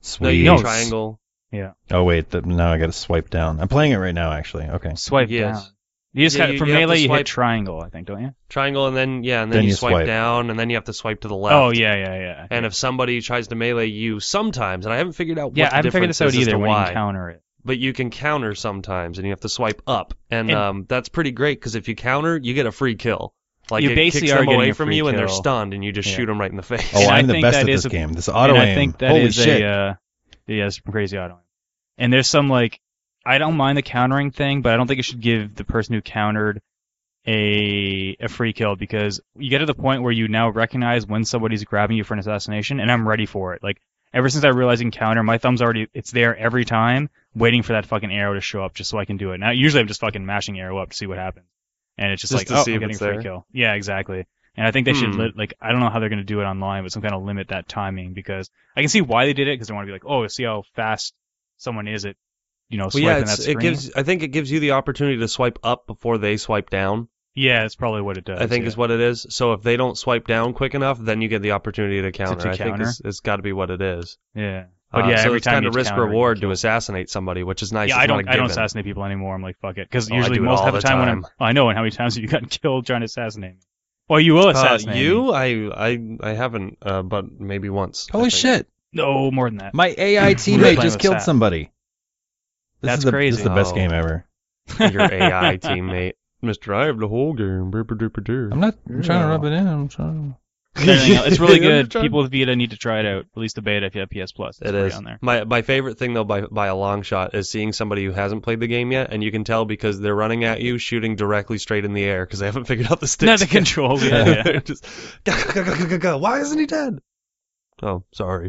[SPEAKER 2] Sweet.
[SPEAKER 3] No, you can triangle.
[SPEAKER 1] Yeah.
[SPEAKER 2] Oh wait, now I got to swipe down. I'm playing it right now, actually. Okay.
[SPEAKER 1] Swipe down. You just got, for melee, you hit triangle, I think, don't you?
[SPEAKER 3] Triangle, and then you swipe down, and then you have to swipe to the left.
[SPEAKER 1] Oh yeah.
[SPEAKER 3] And if somebody tries to melee you, sometimes, and I haven't figured out what
[SPEAKER 1] I haven't figured this out either when you counter it.
[SPEAKER 3] But you can counter sometimes, and you have to swipe up, and that's pretty great because if you counter, you get a free kill. Like
[SPEAKER 1] you
[SPEAKER 3] it
[SPEAKER 1] basically
[SPEAKER 3] kicks them
[SPEAKER 1] are
[SPEAKER 3] away from you,
[SPEAKER 1] kill.
[SPEAKER 3] And they're stunned, and you just shoot them right in the face.
[SPEAKER 2] Oh, I'm the best at this game. This auto aim.
[SPEAKER 1] I think that
[SPEAKER 2] Holy
[SPEAKER 1] is
[SPEAKER 2] shit.
[SPEAKER 1] it's crazy auto aim. And there's some I don't mind the countering thing, but I don't think it should give the person who countered a free kill because you get to the point where you now recognize when somebody's grabbing you for an assassination, and I'm ready for it. Like ever since I realized in counter, my thumb's it's there every time, waiting for that fucking arrow to show up just so I can do it. Now usually I'm just fucking mashing arrow up to see what happens, and it's just I'm getting a free kill. Yeah, exactly. And I think they should I don't know how they're gonna do it online, but some kind of limit that timing because I can see why they did it because they want to be like, oh, see how fast someone is at swiping that screen.
[SPEAKER 3] I think it gives you the opportunity to swipe up before they swipe down.
[SPEAKER 1] Yeah, that's probably what it does.
[SPEAKER 3] I think is what it is. So if they don't swipe down quick enough, then you get the opportunity to counter. I think it's got to be what it is.
[SPEAKER 1] Yeah. But yeah,
[SPEAKER 3] so
[SPEAKER 1] every
[SPEAKER 3] it's
[SPEAKER 1] time
[SPEAKER 3] kind of risk reward to assassinate somebody, which is nice.
[SPEAKER 1] Yeah, I don't assassinate people anymore. I'm like, fuck it, because usually most of the time when I know, and how many times have you gotten killed trying to assassinate me? Well, you will assassinate
[SPEAKER 3] me. I haven't, but maybe once.
[SPEAKER 2] Holy shit!
[SPEAKER 1] No, more than that.
[SPEAKER 2] My AI teammate just killed somebody.
[SPEAKER 1] That's crazy.
[SPEAKER 2] This is the best game ever.
[SPEAKER 3] Your AI teammate. Mr. I have the whole game.
[SPEAKER 2] I'm not trying to rub it in. I'm trying.
[SPEAKER 1] It's really good. People with Vita need to try it out. At least the beta if you have PS Plus.
[SPEAKER 3] It is. On there. My favorite thing though by a long shot is seeing somebody who hasn't played the game yet, and you can tell because they're running at you, shooting directly straight in the air because they haven't figured out the sticks.
[SPEAKER 1] Not the controls. Yeah.
[SPEAKER 3] Just why isn't he dead? Oh, sorry.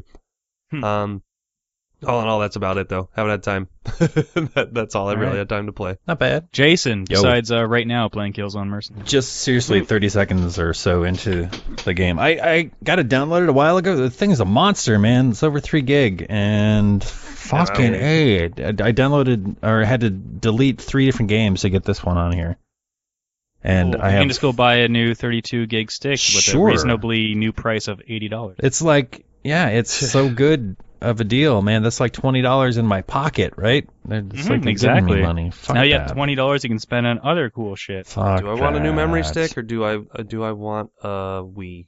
[SPEAKER 3] All in all, that's about it, though. Haven't had time. That's all I really had time to play.
[SPEAKER 2] Not bad.
[SPEAKER 1] Jason, besides right now playing Killzone Mercenaries.
[SPEAKER 2] Just seriously 30 seconds or so into the game. I got it downloaded a while ago. The thing is a monster, man. It's over 3 gig. And fucking A. I downloaded, or had to delete 3 different games to get this one on here. And
[SPEAKER 1] you can just go buy a new 32 gig stick with a reasonably new price of $80.
[SPEAKER 2] It's like, it's so good of a deal, man. That's like $20 in my pocket, right? It's like
[SPEAKER 1] exactly.
[SPEAKER 2] Money.
[SPEAKER 1] Now you have $20 you can spend on other cool shit.
[SPEAKER 2] Fuck
[SPEAKER 3] do I want a new memory stick or do I want a Wii?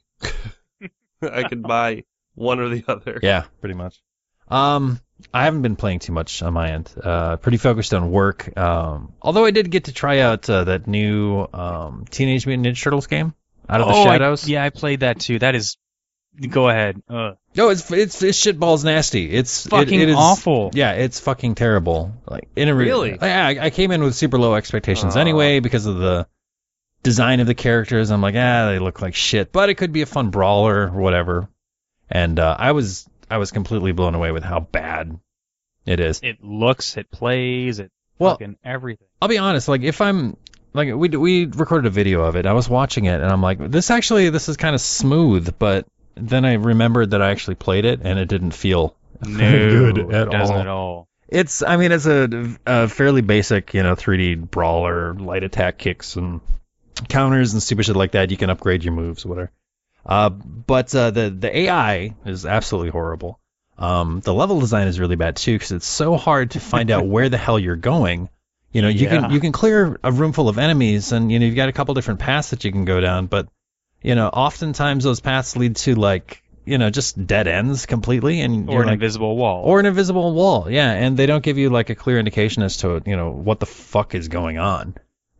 [SPEAKER 3] I could buy one or the other.
[SPEAKER 2] Yeah, pretty much. I haven't been playing too much on my end. Pretty focused on work. Although I did get to try out that new Teenage Mutant Ninja Turtles game, Out of the Shadows.
[SPEAKER 1] I played that too. That is. Go ahead. No,
[SPEAKER 2] it's shitballs nasty. It's
[SPEAKER 1] fucking awful.
[SPEAKER 2] Yeah, it's fucking terrible. Like
[SPEAKER 3] really?
[SPEAKER 2] I came in with super low expectations anyway because of the design of the characters. I'm like, they look like shit, but it could be a fun brawler or whatever. And I was completely blown away with how bad it is.
[SPEAKER 1] It looks, it plays, fucking everything.
[SPEAKER 2] I'll be honest. Like if I'm like we recorded a video of it. I was watching it and I'm like, this is kind of smooth, but. Then I remembered that I actually played it, and it didn't feel good at all. It's a fairly basic, 3D brawler, light attack kicks and counters and stupid shit like that. You can upgrade your moves, whatever. But the AI is absolutely horrible. The level design is really bad too, because it's so hard to find out where the hell you're going. You can clear a room full of enemies, and you've got a couple different paths that you can go down, but oftentimes those paths lead to just dead ends completely, and
[SPEAKER 1] or an invisible wall.
[SPEAKER 2] Or an invisible wall, yeah, and they don't give you a clear indication as to what the fuck is going on.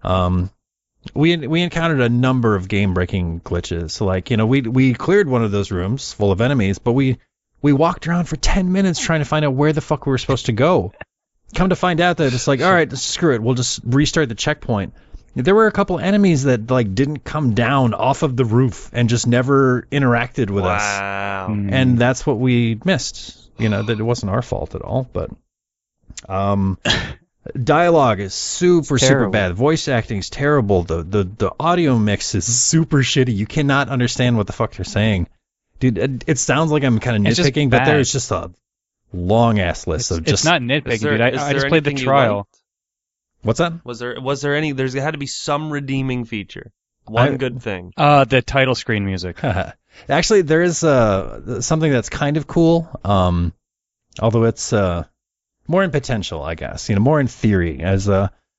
[SPEAKER 2] We encountered a number of game-breaking glitches. We cleared one of those rooms full of enemies, but we walked around for 10 minutes trying to find out where the fuck we were supposed to go. Come to find out that it's all right, screw it, we'll just restart the checkpoint. There were a couple enemies that didn't come down off of the roof and just never interacted with us.
[SPEAKER 3] Wow.
[SPEAKER 2] And that's what we missed. That it wasn't our fault at all, but dialogue is super bad. Voice acting is terrible. The audio mix is super shitty. You cannot understand what the fuck they're saying. Dude, it sounds like I'm kind of nitpicking, but there's just a long ass list of just.
[SPEAKER 1] It's not nitpicking, dude. I just played the trial.
[SPEAKER 2] What's that?
[SPEAKER 3] Was there any? There's had to be some redeeming feature. One good thing.
[SPEAKER 1] The title screen music.
[SPEAKER 2] Actually, there is something that's kind of cool. Although it's more in potential, I guess. More in theory. As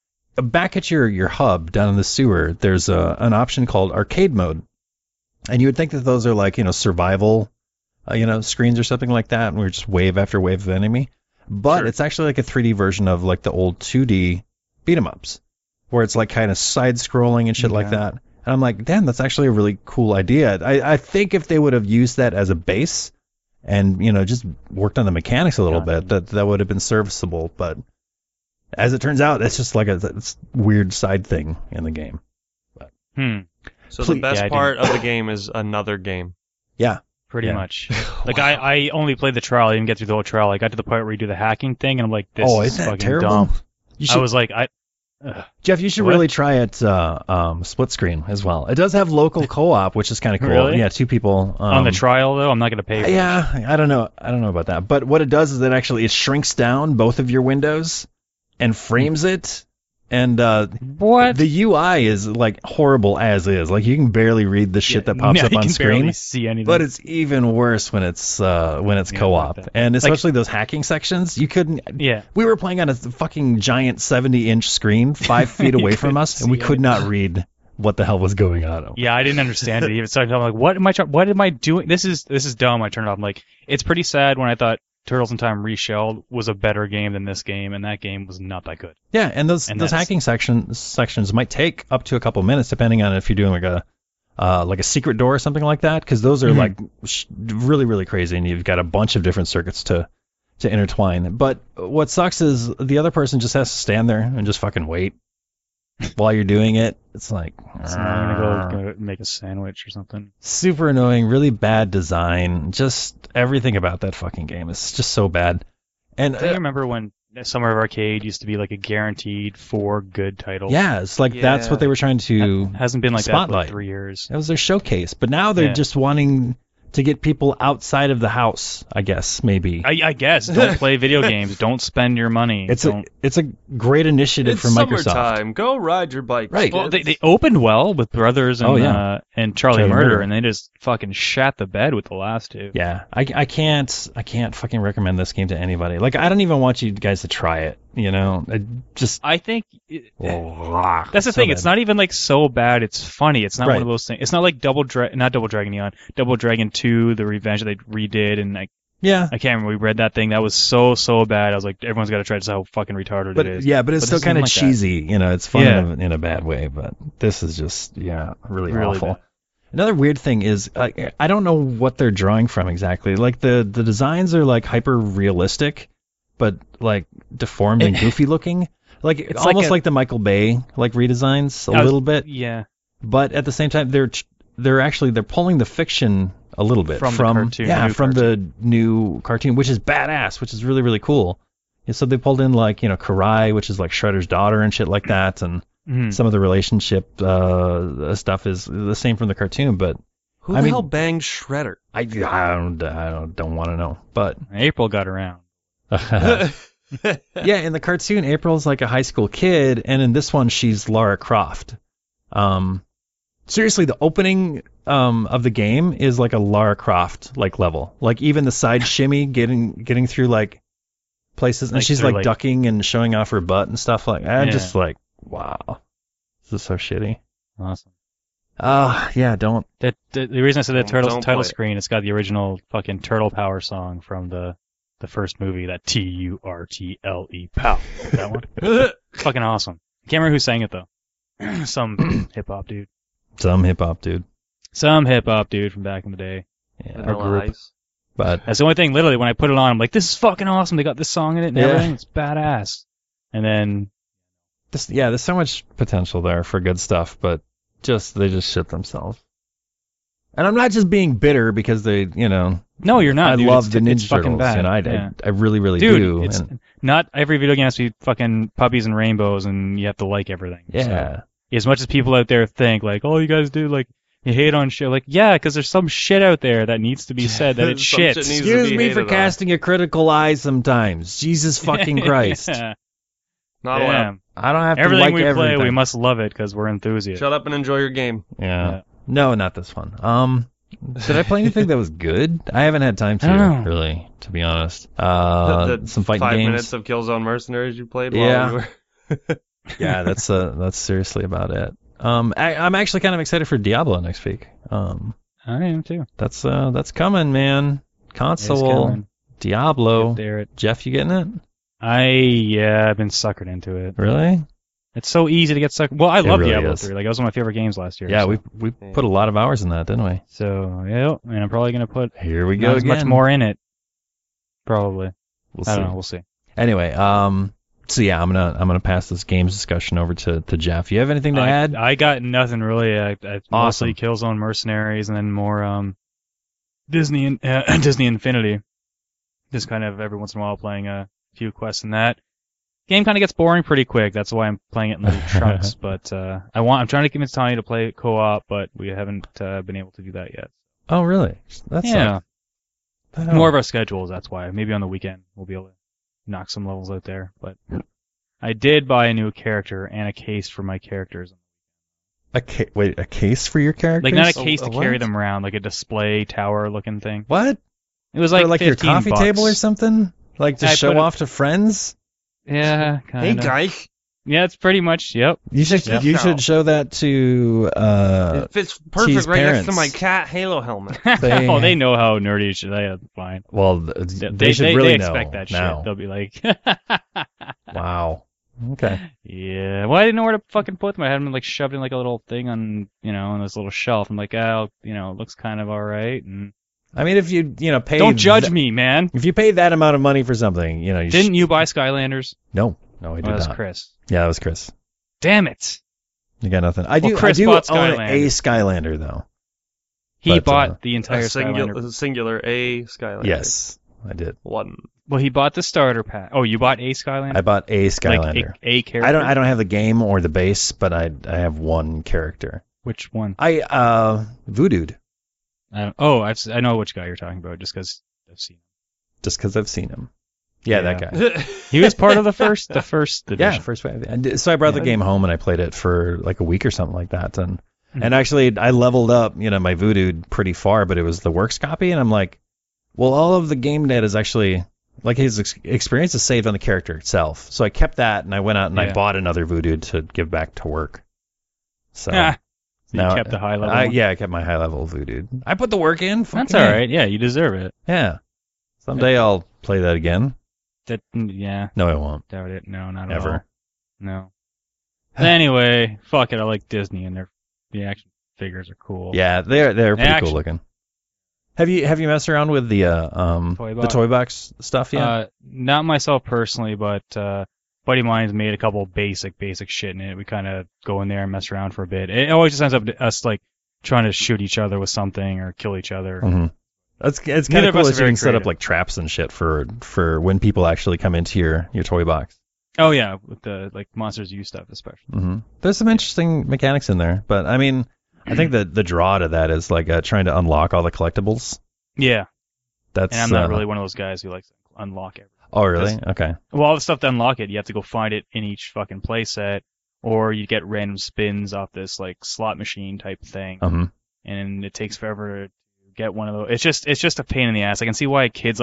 [SPEAKER 2] back at your hub down in the sewer, there's an option called arcade mode, and you would think that those are like survival, screens or something like that, and we're just wave after wave of enemy. But it's actually like a 3D version of like the old 2D beat 'em ups, where it's like kind of side scrolling and shit like that. And I'm like, damn, that's actually a really cool idea. I think if they would have used that as a base and just worked on the mechanics a little bit, that would have been serviceable. But as it turns out, it's just like a weird side thing in the game. But,
[SPEAKER 3] So the best part of the game is another game.
[SPEAKER 2] Yeah.
[SPEAKER 1] Pretty much. Like, I only played the trial. I didn't get through the whole trial. I got to the part where you do the hacking thing, and I'm like, this is fucking
[SPEAKER 2] terrible?
[SPEAKER 1] dumb. I was like,
[SPEAKER 2] Jeff, you should really try it split screen as well. It does have local co-op, which is kind of cool.
[SPEAKER 1] Really?
[SPEAKER 2] Yeah, 2 people.
[SPEAKER 1] On the trial, though? I'm not going to pay for it.
[SPEAKER 2] Yeah, I don't know about that. But what it does is it shrinks down both of your windows and frames it. And
[SPEAKER 1] what?
[SPEAKER 2] The UI is like horrible as is. Like you can barely read the shit that pops up on screen.
[SPEAKER 1] Barely see anything.
[SPEAKER 2] But it's even worse when it's co-op, and especially those hacking sections. You couldn't.
[SPEAKER 1] Yeah.
[SPEAKER 2] We were playing on a fucking giant 70-inch screen 5 feet away from us, and we could not read what the hell was going on.
[SPEAKER 1] Yeah, I didn't understand it. Even so, I'm like, what am I doing? This is dumb. I turned it off. I'm like, it's pretty sad when I thought Turtles in Time Reshelled was a better game than this game, and that game was not that good.
[SPEAKER 2] Yeah, and those hacking sections might take up to a couple minutes, depending on if you're doing like a secret door or something like that, because those are like really, really crazy, and you've got a bunch of different circuits to intertwine. But what sucks is the other person just has to stand there and just fucking wait while you're doing it. It's like,
[SPEAKER 1] so I'm gonna go make a sandwich or something.
[SPEAKER 2] Super annoying, really bad design. Just everything about that fucking game is just so bad. And
[SPEAKER 1] do you remember when Summer of Arcade used to be like a guaranteed 4 good titles?
[SPEAKER 2] Yeah, it's like that's what they were trying to.
[SPEAKER 1] Hasn't been like
[SPEAKER 2] spotlight.
[SPEAKER 1] that for like 3 years.
[SPEAKER 2] That was their showcase, but now they're just wanting to get people outside of the house, I guess, maybe.
[SPEAKER 1] I guess. Don't play video games. Don't spend your money.
[SPEAKER 2] It's a great initiative for Microsoft.
[SPEAKER 3] Summertime. Go ride your bike.
[SPEAKER 2] Right.
[SPEAKER 1] Well, they opened well with Brothers and Charlie Murder, and they just fucking shat the bed with the last 2.
[SPEAKER 2] Yeah. I can't fucking recommend this game to anybody. Like, I don't even want you guys to try it, I think that's the thing. Bad. It's not even like so bad. It's funny. It's not one of those things. It's not like Double Dragon Neon, Double Dragon 2, The Revenge that they redid, and I can't remember. We read that thing. That was so bad. I was like, everyone's got to try to see how fucking retarded it is. Yeah, but it's still kind of cheesy. It's fun in a bad way. But this is just really awful. Bad. Another weird thing is I don't know what they're drawing from exactly. Like the designs are like hyper realistic, but like deformed and goofy looking. Like it's almost like the Michael Bay redesigns a little bit.
[SPEAKER 1] Yeah.
[SPEAKER 2] But at the same time, they're pulling the fiction a little bit
[SPEAKER 1] from the cartoon.
[SPEAKER 2] Yeah, from the new cartoon, which is badass, which is really, really cool. And so they pulled in Karai, which is like Shredder's daughter and shit like that, and some of the relationship stuff is the same from the cartoon. But
[SPEAKER 3] who the hell banged Shredder?
[SPEAKER 2] I don't want to know. But
[SPEAKER 1] April got around.
[SPEAKER 2] Yeah, in the cartoon, April's like a high school kid, and in this one, she's Lara Croft. Seriously, the opening of the game is like a Lara Croft level. Like even the side shimmy, getting through like places, and she's like ducking and showing off her butt and stuff like that. Just like, wow, this is so shitty.
[SPEAKER 1] Awesome.
[SPEAKER 2] Yeah, don't.
[SPEAKER 1] The reason I said that title screen, it's got the original fucking Turtle Power song from the first movie, that TURTLE pow. That one. Fucking awesome. I can't remember who sang it though. Some hip hop dude.
[SPEAKER 2] Some hip hop dude from back in the day.
[SPEAKER 3] Yeah, our group.
[SPEAKER 2] But
[SPEAKER 1] that's the only thing. Literally, when I put it on, I'm like, "This is fucking awesome." They got this song in it and everything. It's badass. And then,
[SPEAKER 2] there's so much potential there for good stuff, but they just shit themselves. And I'm not just being bitter because they,
[SPEAKER 1] No, you're not.
[SPEAKER 2] I love the Ninja Turtles,
[SPEAKER 1] bad.
[SPEAKER 2] And I really, really do.
[SPEAKER 1] It's not every video game has to be fucking puppies and rainbows, and you have to like everything.
[SPEAKER 2] Yeah.
[SPEAKER 1] So, as much as people out there think like, oh, you guys do you hate on shit. Like, yeah, because there's some shit out there that needs to be said that it's shit.
[SPEAKER 2] Excuse me for casting a critical eye sometimes. Jesus fucking Christ.
[SPEAKER 3] Not allowed.
[SPEAKER 2] I don't have to
[SPEAKER 1] everything
[SPEAKER 2] like
[SPEAKER 1] we
[SPEAKER 2] everything.
[SPEAKER 1] play, we must love it because we're enthusiasts.
[SPEAKER 3] Shut up and enjoy your game.
[SPEAKER 2] Yeah. No, not this one. Did I play anything that was good? I haven't had time to, really, to be honest. Some fighting
[SPEAKER 3] 5
[SPEAKER 2] games.
[SPEAKER 3] minutes of Killzone Mercenaries you played
[SPEAKER 2] Yeah.
[SPEAKER 3] while we were...
[SPEAKER 2] Yeah, that's seriously about it. I'm actually kind of excited for Diablo next week.
[SPEAKER 1] I am too.
[SPEAKER 2] That's coming, man. Console, Diablo. Jeff, you getting it?
[SPEAKER 1] I've been suckered into it.
[SPEAKER 2] Really?
[SPEAKER 1] It's so easy to get sucked. Well, I love
[SPEAKER 2] really
[SPEAKER 1] Diablo
[SPEAKER 2] is.
[SPEAKER 1] 3. Like, that was one of my favorite games last year.
[SPEAKER 2] Yeah,
[SPEAKER 1] so.
[SPEAKER 2] we put a lot of hours in that, didn't we?
[SPEAKER 1] So, yeah, and I'm probably going to put
[SPEAKER 2] Here we go
[SPEAKER 1] not as
[SPEAKER 2] again.
[SPEAKER 1] much more in it. Probably.
[SPEAKER 2] We'll
[SPEAKER 1] I
[SPEAKER 2] see.
[SPEAKER 1] don't know. We'll see.
[SPEAKER 2] Anyway, so yeah, I'm gonna pass this games discussion over to Jeff. You have anything to add?
[SPEAKER 1] I got nothing really. I
[SPEAKER 2] Awesome.
[SPEAKER 1] mostly Killzone Mercenaries and then more Disney Infinity. Just kind of every once in a while playing a few quests in that. Game kind of gets boring pretty quick. That's why I'm playing it in little chunks. But I'm trying to convince Tanya to play co-op, but we haven't been able to do that yet.
[SPEAKER 2] Oh, really? That's
[SPEAKER 1] More of our schedules. That's why. Maybe on the weekend we'll be able to knock some levels out there. But I did buy a new character and a case for my characters.
[SPEAKER 2] a case for your characters?
[SPEAKER 1] Like not a case to
[SPEAKER 2] what?
[SPEAKER 1] carry them around, like a display tower looking thing.
[SPEAKER 2] What?
[SPEAKER 1] It was like
[SPEAKER 2] For, like your coffee
[SPEAKER 1] $15.
[SPEAKER 2] table or something? Like to
[SPEAKER 1] I
[SPEAKER 2] show
[SPEAKER 1] put it-
[SPEAKER 2] off to friends?
[SPEAKER 1] Yeah, kind
[SPEAKER 3] Hey
[SPEAKER 1] of.
[SPEAKER 3] guys,
[SPEAKER 1] Yeah, it's pretty much. Yep.
[SPEAKER 2] You should show that to
[SPEAKER 3] it fits
[SPEAKER 2] T's
[SPEAKER 3] perfect right next to
[SPEAKER 2] parents.
[SPEAKER 3] my cat Halo helmet.
[SPEAKER 1] Oh, they know how nerdy shit I am. Fine.
[SPEAKER 2] Well, they should really know
[SPEAKER 1] expect that
[SPEAKER 2] now.
[SPEAKER 1] shit. They'll be like,
[SPEAKER 2] Wow. Okay.
[SPEAKER 1] yeah. Well, I didn't know where to fucking put them. I had them like shoved in like a little thing on, on this little shelf. I'm like, it looks kind of all right. And
[SPEAKER 2] I mean, if you pay.
[SPEAKER 1] don't judge me, man.
[SPEAKER 2] If you pay that amount of money for something, you
[SPEAKER 1] Didn't you buy Skylanders?
[SPEAKER 2] No, I did
[SPEAKER 1] That was
[SPEAKER 2] not.
[SPEAKER 1] Chris.
[SPEAKER 2] Yeah, that was Chris.
[SPEAKER 1] Damn it.
[SPEAKER 2] You got nothing. I do
[SPEAKER 1] Chris
[SPEAKER 2] own
[SPEAKER 1] bought
[SPEAKER 2] a
[SPEAKER 1] Skylanders.
[SPEAKER 2] Skylander though.
[SPEAKER 1] He
[SPEAKER 2] But,
[SPEAKER 1] bought the entire
[SPEAKER 3] A
[SPEAKER 1] Skylander.
[SPEAKER 3] singular A Skylander.
[SPEAKER 2] Yes, I did.
[SPEAKER 3] One.
[SPEAKER 1] Well, he bought the starter pack. Oh, you bought a Skylander?
[SPEAKER 2] I bought a Skylander.
[SPEAKER 1] Like a character?
[SPEAKER 2] I don't have the game or the base, but I have one character.
[SPEAKER 1] Which one?
[SPEAKER 2] I voodooed
[SPEAKER 1] I know which guy you're talking about, just because I've seen him.
[SPEAKER 2] just because I've seen him. Yeah,
[SPEAKER 1] Yeah.
[SPEAKER 2] that guy.
[SPEAKER 1] He was part of the first edition.
[SPEAKER 2] Yeah, first wave. So I brought the game home and I played it for like a week or something like that. And actually, I leveled up, my voodooed pretty far, but it was the works copy, and I'm like, well, all of the game net is actually like his experience is saved on the character itself. So I kept that, and I went out and I bought another voodooed to give back to work. So.
[SPEAKER 1] So you kept the high level.
[SPEAKER 2] I kept my high level voodooed. I put the work in.
[SPEAKER 1] That's all right. Yeah, you deserve it.
[SPEAKER 2] Yeah. Someday I'll play that again.
[SPEAKER 1] Yeah.
[SPEAKER 2] No, I won't.
[SPEAKER 1] Doubt it. No, not
[SPEAKER 2] Ever.
[SPEAKER 1] at all. No. Anyway, fuck it. I like Disney, and the action figures are cool.
[SPEAKER 2] Yeah, they're pretty cool looking. Have you messed around with the toy box stuff yet?
[SPEAKER 1] Not myself personally, but buddy of mine's made a couple basic shit in it. We kind of go in there and mess around for a bit. It always just ends up us like trying to shoot each other with something or kill each other.
[SPEAKER 2] Mm-hmm. It's kind
[SPEAKER 1] Neither
[SPEAKER 2] of
[SPEAKER 1] of us
[SPEAKER 2] cool
[SPEAKER 1] are
[SPEAKER 2] that you
[SPEAKER 1] very
[SPEAKER 2] can set up
[SPEAKER 1] creative.
[SPEAKER 2] like traps and shit for when people actually come into your toy box.
[SPEAKER 1] Oh yeah, with the like Monsters U stuff especially.
[SPEAKER 2] Mm-hmm. There's some interesting mechanics in there, but I mean, I think that the draw to that is like trying to unlock all the collectibles.
[SPEAKER 1] Yeah,
[SPEAKER 2] That's
[SPEAKER 1] and I'm not really one of those guys who likes to unlock everything.
[SPEAKER 2] Oh really? Okay.
[SPEAKER 1] Well, all the stuff to unlock it, you have to go find it in each fucking play set, or you get random spins off this like slot machine type thing, and it takes forever to get one of those. It's just a pain in the ass. I can see why kids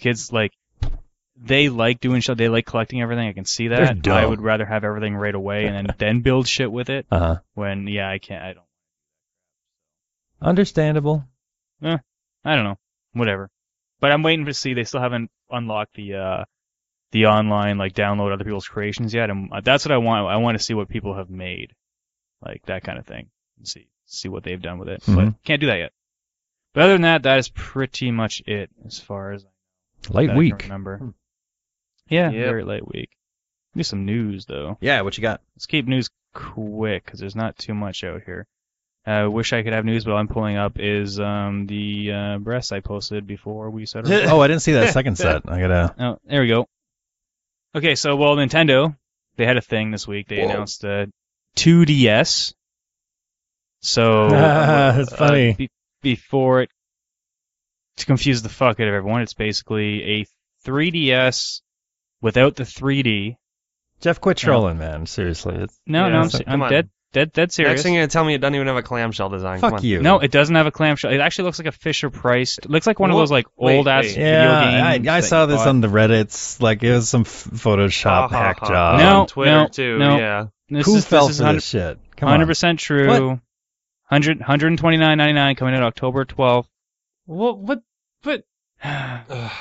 [SPEAKER 1] they like doing shit. They like collecting everything. I can see
[SPEAKER 2] They're
[SPEAKER 1] that.
[SPEAKER 2] dumb.
[SPEAKER 1] I would rather have everything right away and then build shit with it. When I can't. I don't.
[SPEAKER 2] Understandable.
[SPEAKER 1] I don't know. Whatever. But I'm waiting to see. They still haven't unlocked the online like download other people's creations yet, and that's what I want. I want to see what people have made, like that kind of thing, and see what they've done with it. But can't do that yet. But other than that, that is pretty much it as far as
[SPEAKER 2] Light
[SPEAKER 1] I can
[SPEAKER 2] week.
[SPEAKER 1] remember. Yeah,
[SPEAKER 3] Yep.
[SPEAKER 1] very light week. Do some news though.
[SPEAKER 2] Yeah, what you got?
[SPEAKER 1] Let's keep news quick because there's not too much out here. I wish I could have news, but all I'm pulling up is the breasts I posted before we started.
[SPEAKER 2] Oh, I didn't see that second set. I gotta.
[SPEAKER 1] Oh, there we go. Okay, so Nintendo, they had a thing this week. They announced 2DS. So
[SPEAKER 2] That's funny.
[SPEAKER 1] Before it, to confuse the fuck out of everyone, it's basically a 3DS without the 3D.
[SPEAKER 2] Jeff, quit trolling, man. Seriously.
[SPEAKER 1] No,
[SPEAKER 3] Yeah,
[SPEAKER 1] I'm
[SPEAKER 3] come on.
[SPEAKER 1] dead Dead serious.
[SPEAKER 3] Next thing you're gonna tell me, it doesn't even have a clamshell design.
[SPEAKER 2] Fuck you.
[SPEAKER 1] No, it doesn't have a clamshell. It actually looks like a Fisher-Price. It looks like one of those like old ass video games.
[SPEAKER 2] I saw this on the Reddits. Like it was some Photoshop hack job.
[SPEAKER 1] No,
[SPEAKER 3] on Twitter too.
[SPEAKER 1] no.
[SPEAKER 3] Yeah.
[SPEAKER 2] Who fell for this shit? Come on.
[SPEAKER 1] 100% true.
[SPEAKER 2] What?
[SPEAKER 1] $129.99 coming out October 12th.
[SPEAKER 3] What?
[SPEAKER 1] Yeah.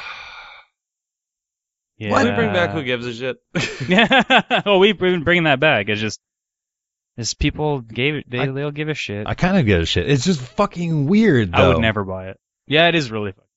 [SPEAKER 3] Why do we bring back Who Gives a Shit?
[SPEAKER 1] Yeah. Oh, we've been bringing that back. It's just people gave it. They'll give a shit.
[SPEAKER 2] I kind of give a shit. It's just fucking weird, though.
[SPEAKER 1] I would never buy it. Yeah, it is really fun.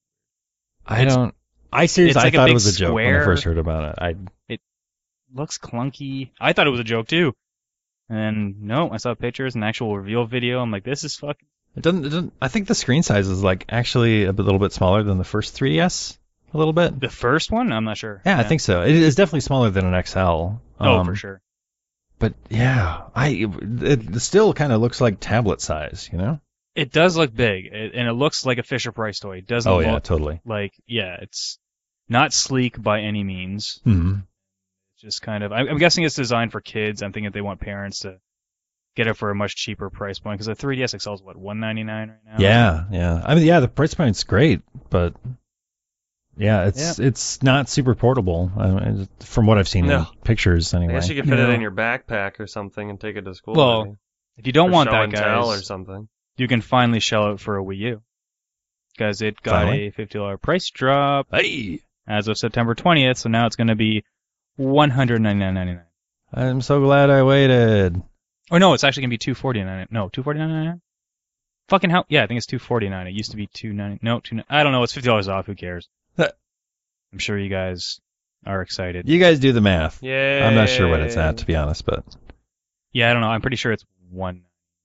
[SPEAKER 2] I seriously,
[SPEAKER 1] like
[SPEAKER 2] I thought
[SPEAKER 1] a
[SPEAKER 2] it was a
[SPEAKER 1] big
[SPEAKER 2] joke when I
[SPEAKER 1] square.
[SPEAKER 2] first heard about it.
[SPEAKER 1] It looks clunky. I thought it was a joke too. And no, I saw pictures and actual reveal video. I'm like, this is fucking.
[SPEAKER 2] It doesn't. I think the screen size is like actually a little bit smaller than the first 3DS. A little bit.
[SPEAKER 1] The first one? I'm not sure.
[SPEAKER 2] Yeah, I think so. It is definitely smaller than an XL.
[SPEAKER 1] For sure.
[SPEAKER 2] But yeah, it still kind of looks like tablet size, you know?
[SPEAKER 1] It does look big, and it looks like a Fisher-Price toy. It doesn't
[SPEAKER 2] Oh yeah,
[SPEAKER 1] look
[SPEAKER 2] totally.
[SPEAKER 1] like, it's not sleek by any means.
[SPEAKER 2] Mm-hmm.
[SPEAKER 1] It's just kind of, I'm guessing it's designed for kids. I'm thinking they want parents to get it for a much cheaper price point, because the 3DS XL is what, $199 right now?
[SPEAKER 2] Yeah. I mean, yeah, the price point's great, but yeah, it's not super portable. From what I've seen in pictures, anyway.
[SPEAKER 3] I guess you could fit it in your backpack or something and take it to school.
[SPEAKER 1] Well,
[SPEAKER 3] maybe.
[SPEAKER 1] if you don't want
[SPEAKER 3] show
[SPEAKER 1] that,
[SPEAKER 3] and tell
[SPEAKER 1] guys,
[SPEAKER 3] or something.
[SPEAKER 1] you can finally shell out for a Wii U, because it got a $50 price drop as of September 20th. So now it's going to be $199.99.
[SPEAKER 2] I'm so glad I waited.
[SPEAKER 1] Or no, it's actually going to be $249. No, $249.99. Fucking hell! Yeah, I think it's $249. It used to be $290. No, I don't know. It's $50 off. Who cares? I'm sure you guys are excited.
[SPEAKER 2] You guys do the math.
[SPEAKER 3] Yeah.
[SPEAKER 2] I'm not sure what it's at, to be honest, but
[SPEAKER 1] yeah, I don't know. I'm pretty sure it's $1.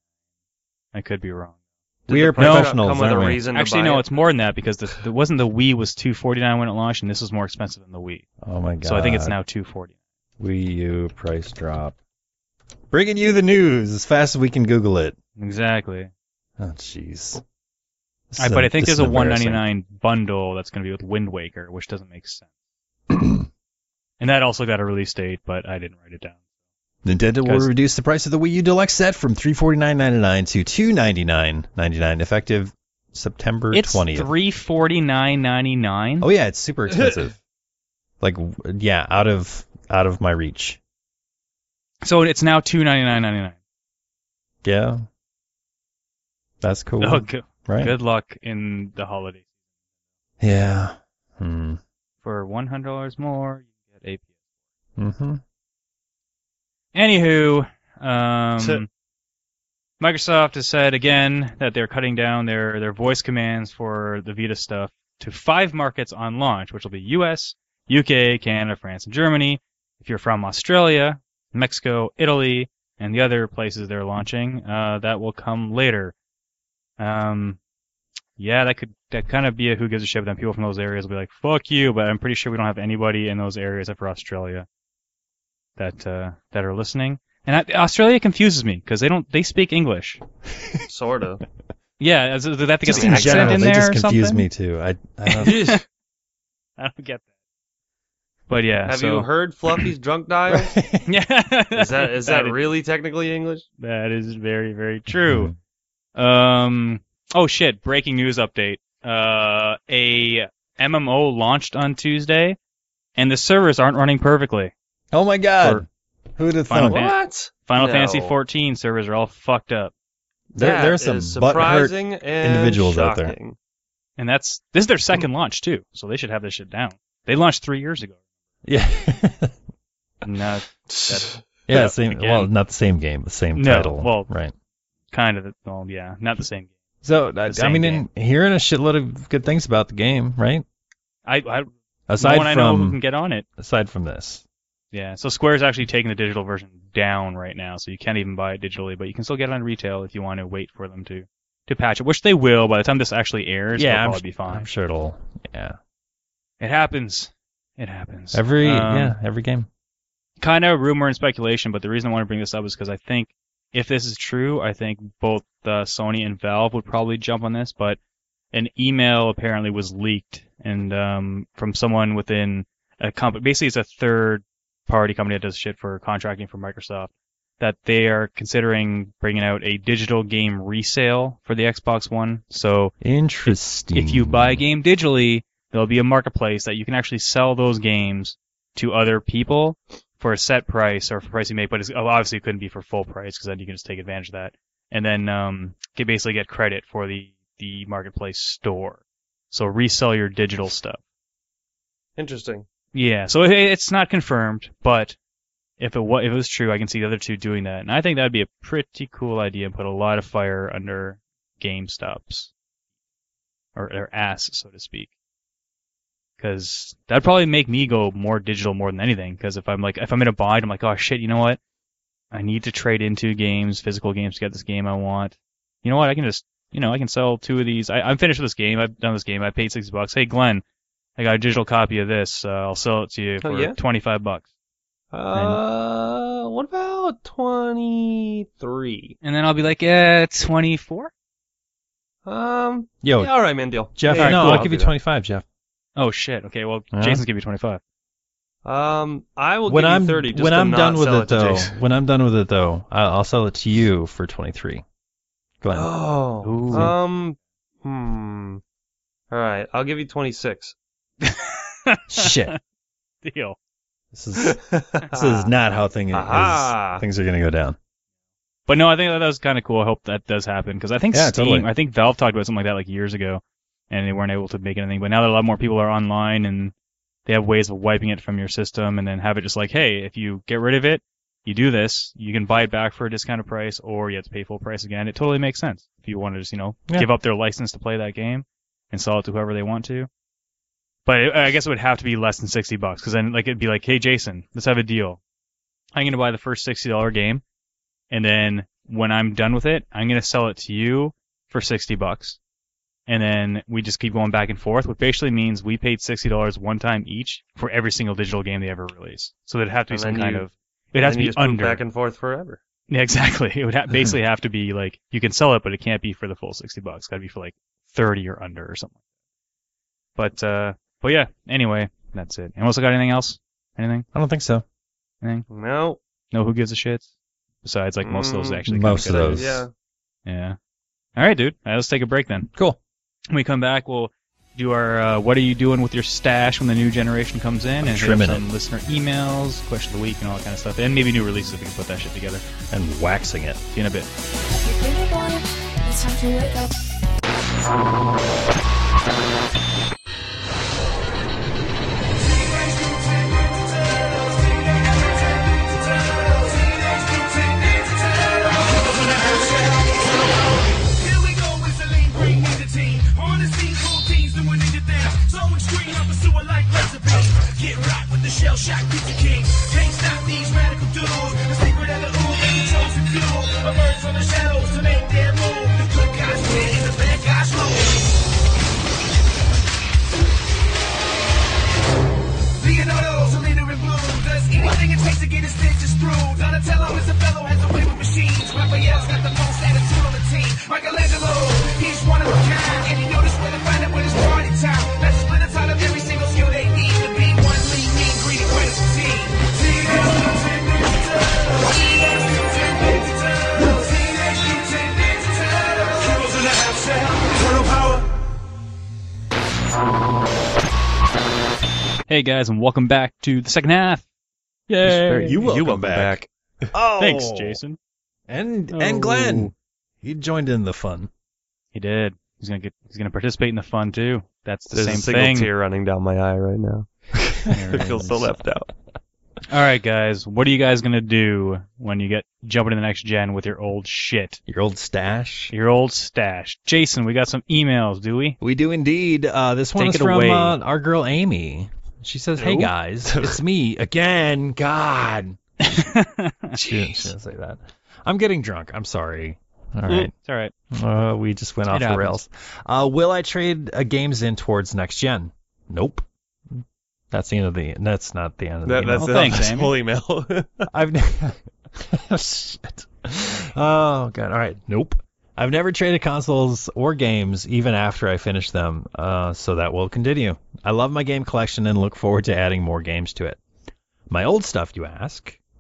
[SPEAKER 1] I could be wrong.
[SPEAKER 2] We are professionals,
[SPEAKER 3] come with a
[SPEAKER 2] aren't we?
[SPEAKER 3] reason
[SPEAKER 1] Actually,
[SPEAKER 3] to buy
[SPEAKER 1] no,
[SPEAKER 3] it?
[SPEAKER 1] it's more than that, because the Wii was $249 when it launched, and this was more expensive than the Wii.
[SPEAKER 2] Oh my god.
[SPEAKER 1] So I think it's now $249.
[SPEAKER 2] Wii U price drop. Bringing you the news as fast as we can Google it.
[SPEAKER 1] Exactly.
[SPEAKER 2] Oh jeez.
[SPEAKER 1] But I think there's a $199 bundle that's going to be with Wind Waker, which doesn't make sense. And that also got a release date, but I didn't write it down.
[SPEAKER 2] Nintendo will reduce the price of the Wii U Deluxe set from $349.99 to $299.99, effective September 20th.
[SPEAKER 1] It's $349.99.
[SPEAKER 2] Oh yeah, it's super expensive. Out of my reach.
[SPEAKER 1] So it's now $299.99.
[SPEAKER 2] Yeah. That's cool.
[SPEAKER 1] Oh,
[SPEAKER 2] right.
[SPEAKER 1] Good luck in the holidays.
[SPEAKER 2] Yeah.
[SPEAKER 1] For $100 more, you get APS.
[SPEAKER 2] Mm-hmm.
[SPEAKER 1] Anywho, Microsoft has said again that they're cutting down their voice commands for the Vita stuff to 5 markets on launch, which will be US, UK, Canada, France, and Germany. If you're from Australia, Mexico, Italy, and the other places they're launching, that will come later. Yeah, that kind of be a who gives a shit, but then people from those areas will be like, fuck you, but I'm pretty sure we don't have anybody in those areas except for Australia that are listening. And Australia confuses me, because they speak English.
[SPEAKER 3] Sort of.
[SPEAKER 1] Yeah, do they have to get
[SPEAKER 2] Just
[SPEAKER 1] the
[SPEAKER 2] in
[SPEAKER 1] accent
[SPEAKER 2] general,
[SPEAKER 1] in
[SPEAKER 2] they
[SPEAKER 1] there
[SPEAKER 2] just
[SPEAKER 1] or
[SPEAKER 2] confuse
[SPEAKER 1] something?
[SPEAKER 2] me too. I don't
[SPEAKER 1] I don't get that. But yeah,
[SPEAKER 3] Have you heard Fluffy's drunk dial?
[SPEAKER 1] Yeah.
[SPEAKER 3] Is that really technically English?
[SPEAKER 1] That is very, very true. Oh shit, breaking news update. A MMO launched on Tuesday, and the servers aren't running perfectly.
[SPEAKER 2] Oh my god. Who would have thought?
[SPEAKER 3] What?
[SPEAKER 1] Final
[SPEAKER 3] No.
[SPEAKER 1] Fantasy 14 servers are all fucked up.
[SPEAKER 2] There are some
[SPEAKER 3] surprising
[SPEAKER 2] butthurt
[SPEAKER 3] and
[SPEAKER 2] individuals out there.
[SPEAKER 3] shocking.
[SPEAKER 1] And this is their second launch too, so they should have this shit down. They launched 3 years ago.
[SPEAKER 2] Yeah.
[SPEAKER 1] No,
[SPEAKER 2] Yeah, same.
[SPEAKER 1] again.
[SPEAKER 2] Well, not the same game, the same
[SPEAKER 1] No,
[SPEAKER 2] title.
[SPEAKER 1] well,
[SPEAKER 2] right.
[SPEAKER 1] kind of. Well, yeah, not the same game.
[SPEAKER 2] So
[SPEAKER 1] same game.
[SPEAKER 2] hearing a shitload of good things about the game, right?
[SPEAKER 1] No
[SPEAKER 2] Aside
[SPEAKER 1] one I know who can get on it.
[SPEAKER 2] Aside from this.
[SPEAKER 1] Yeah, so Square's actually taking the digital version down right now, so you can't even buy it digitally, but you can still get it on retail if you want to wait for them to patch it, which they will by the time this actually airs.
[SPEAKER 2] Yeah,
[SPEAKER 1] it'll probably be fine.
[SPEAKER 2] I'm sure it'll. Yeah.
[SPEAKER 1] It happens. It happens.
[SPEAKER 2] Every game.
[SPEAKER 1] Kind of rumor and speculation, but the reason I want to bring this up is because I think if this is true, I think both Sony and Valve would probably jump on this, but an email apparently was leaked and from someone within a company. Basically, it's a third-party company that does shit for contracting for Microsoft that they are considering bringing out a digital game resale for the Xbox One. So
[SPEAKER 2] interesting.
[SPEAKER 1] If you buy a game digitally, there'll be a marketplace that you can actually sell those games to other people for a set price or for price you make, but obviously it couldn't be for full price because then you can just take advantage of that. And then can basically get credit for the marketplace store. So resell your digital stuff.
[SPEAKER 3] Interesting.
[SPEAKER 1] Yeah, so it's not confirmed, but if it was true, I can see the other two doing that. And I think that'd be a pretty cool idea and put a lot of fire under GameStop's or ass, so to speak. Because that'd probably make me go more digital more than anything. Because if I'm in a bind, I'm like, oh shit, you know what? I need to trade into games, physical games to get this game I want. You know what? I can just, I can sell 2 of these. I'm finished with this game. I've done this game. I paid $60. Hey, Glenn, I got a digital copy of this. I'll sell it to you for $25.
[SPEAKER 3] What about 23?
[SPEAKER 1] And then I'll be like, 24?
[SPEAKER 2] Yo,
[SPEAKER 3] yeah, all right, man, deal.
[SPEAKER 2] Jeff,
[SPEAKER 3] yeah,
[SPEAKER 2] no,
[SPEAKER 3] cool,
[SPEAKER 2] I'll give you 25, Jeff.
[SPEAKER 1] Oh shit. Okay, well, Jason's give you 25.
[SPEAKER 3] I will give you 30. Just
[SPEAKER 2] when I'm done with it, though,
[SPEAKER 3] Jason.
[SPEAKER 2] when I'm done with it, though, I'll sell it to you for 23. Glenn.
[SPEAKER 3] Oh. Ooh. All right, I'll give you 26.
[SPEAKER 2] Shit.
[SPEAKER 1] Deal.
[SPEAKER 2] This is not how things are going to go down.
[SPEAKER 1] But no, I think that was kind of cool. I hope that does happen because I think Steam, I think Valve talked about something like that like years ago, and they weren't able to make anything. But now that a lot more people are online and they have ways of wiping it from your system, and then have it just like, hey, if you get rid of it, you do this, you can buy it back for a discounted price, or you have to pay full price again. It totally makes sense if you want to just give up their license to play that game and sell it to whoever they want to. But I guess it would have to be less than $60 because then it'd be like, hey Jason, let's have a deal. I'm gonna buy the first $60 game, and then when I'm done with it, I'm gonna sell it to you for $60, and then we just keep going back and forth, which basically means we paid $60 one time each for every single digital game they ever release. So there'd have to be some kind of it'd have to be under
[SPEAKER 3] back and forth forever.
[SPEAKER 1] Yeah, exactly. It would basically have to be like you can sell it, but it can't be for the full $60. It's got to be for like 30 or under or something. But yeah. Anyway, that's it. And also got anything else? Anything?
[SPEAKER 2] I don't think so.
[SPEAKER 1] Anything?
[SPEAKER 3] No.
[SPEAKER 1] No. Who gives a shit? Besides, like most of those actually.
[SPEAKER 2] Most of those.
[SPEAKER 3] Yeah.
[SPEAKER 1] Yeah. All right, dude. Let's take a break then.
[SPEAKER 2] Cool.
[SPEAKER 1] When we come back, we'll do our what are you doing with your stash when the new generation comes in, and
[SPEAKER 2] trimming
[SPEAKER 1] some listener emails, question of the week, and all that kind of stuff, and maybe new releases if we can put that shit together.
[SPEAKER 2] And waxing it.
[SPEAKER 1] See you in a bit.
[SPEAKER 4] It's time to wake up.
[SPEAKER 5] Get right with the shell shock pizza king. Can't stop these radical dudes. The secret of the ooze and the chosen few. Emerge from the shadows to make their move. The good guys win and the bad guys lose. Leonardo's a leader in blue. Does anything it takes to get his stitches through. Donatello is a fellow, has a way with machines. Raphael's got the most attitude on the team. Michelangelo, he's one of a kind. And you know this where to find it when it's party time. Let's split the time of every single skill they need to be one lean, mean, greedy, great team.
[SPEAKER 1] Hey guys, and welcome back to the second half. Yay!
[SPEAKER 2] You welcome back.
[SPEAKER 1] Oh, thanks, Jason.
[SPEAKER 2] And Glenn, he joined in the fun.
[SPEAKER 1] He did. He's gonna participate in the fun too. That's the
[SPEAKER 3] There's
[SPEAKER 1] same
[SPEAKER 3] a single
[SPEAKER 1] thing.
[SPEAKER 3] tear running down my eye right now. I feel so left out.
[SPEAKER 1] All right, guys. What are you guys gonna do when you get jumping to the next gen with your old shit?
[SPEAKER 2] Your old stash.
[SPEAKER 1] Your old stash. Jason, we got some emails, do we?
[SPEAKER 2] We do indeed. This one
[SPEAKER 1] Take
[SPEAKER 2] is
[SPEAKER 1] it
[SPEAKER 2] from
[SPEAKER 1] away.
[SPEAKER 2] Our girl Amy. She says, "Hey guys, it's me again." God. She didn't say that. I'm getting drunk. I'm sorry. All right.
[SPEAKER 1] It's all right.
[SPEAKER 2] We just went off
[SPEAKER 1] happens.
[SPEAKER 2] the rails. Will I trade games in towards next gen? Nope. That's the end of the. That's not the end of the email.
[SPEAKER 3] That's
[SPEAKER 1] Well, thanks,
[SPEAKER 3] the
[SPEAKER 1] Amy.
[SPEAKER 3] whole email.
[SPEAKER 2] Oh, shit. Oh god. All right. Nope. I've never traded consoles or games even after I finish them. So that will continue. I love my game collection and look forward to adding more games to it. My old stuff, you ask?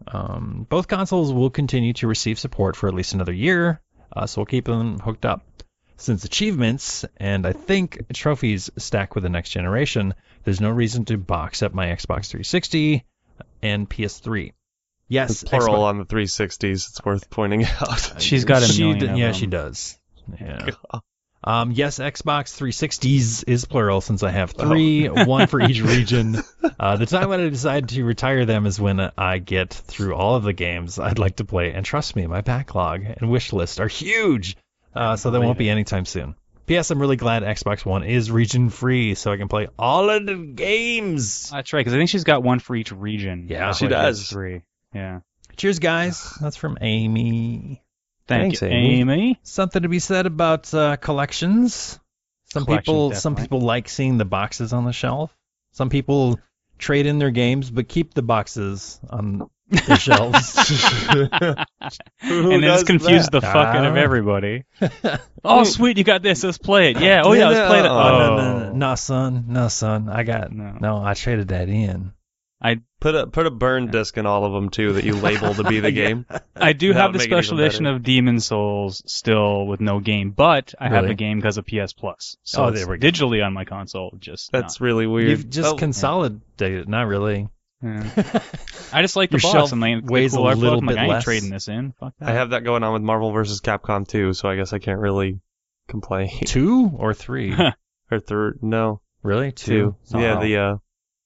[SPEAKER 2] Both consoles will continue to receive support for at least another year, so we'll keep them hooked up. Since achievements and I think trophies stack with the next generation, there's no reason to box up my Xbox 360 and PS3. Yes,
[SPEAKER 3] it's plural on the 360s. It's worth pointing out.
[SPEAKER 1] She's got a million of them.
[SPEAKER 2] Yeah, she does. Yeah. Yes, Xbox 360s is plural since I have 3, one for each region. The time when I decide to retire them is when I get through all of the games I'd like to play. And trust me, my backlog and wish list are huge, so they won't be anytime soon. P.S. I'm really glad Xbox One is region-free, so I can play all of the games.
[SPEAKER 1] That's right, because I think she's got one for each region.
[SPEAKER 2] Yeah,
[SPEAKER 3] she does.
[SPEAKER 1] 3. Yeah.
[SPEAKER 2] Cheers, guys. That's from Amy.
[SPEAKER 1] Thanks, Amy.
[SPEAKER 2] Something to be said about collections. Some people like seeing the boxes on the shelf. Some people trade in their games but keep the boxes on the shelves.
[SPEAKER 1] And it's confused the fuck out of everybody. Oh, sweet, you got this. Let's play it. Yeah. Oh, yeah, let's play it. Oh,
[SPEAKER 2] no, son. I traded that in.
[SPEAKER 3] I put a burn disc in all of them too that you label to be the game.
[SPEAKER 1] I do have the special edition of Demon's Souls still with no game, but I have the game because of PS Plus. So it's digitally on my console.
[SPEAKER 3] That's really weird.
[SPEAKER 2] You've just consolidated, not really.
[SPEAKER 1] Yeah. I just like the box. And
[SPEAKER 2] weighs
[SPEAKER 1] cool
[SPEAKER 2] a little bit
[SPEAKER 1] I ain't
[SPEAKER 2] less.
[SPEAKER 1] trading this in. Fuck that.
[SPEAKER 3] I have that going on with Marvel vs. Capcom 2, so I guess I can't really complain.
[SPEAKER 2] 2 or 3?
[SPEAKER 3] Or 3? No.
[SPEAKER 2] Really? 2?
[SPEAKER 3] Yeah,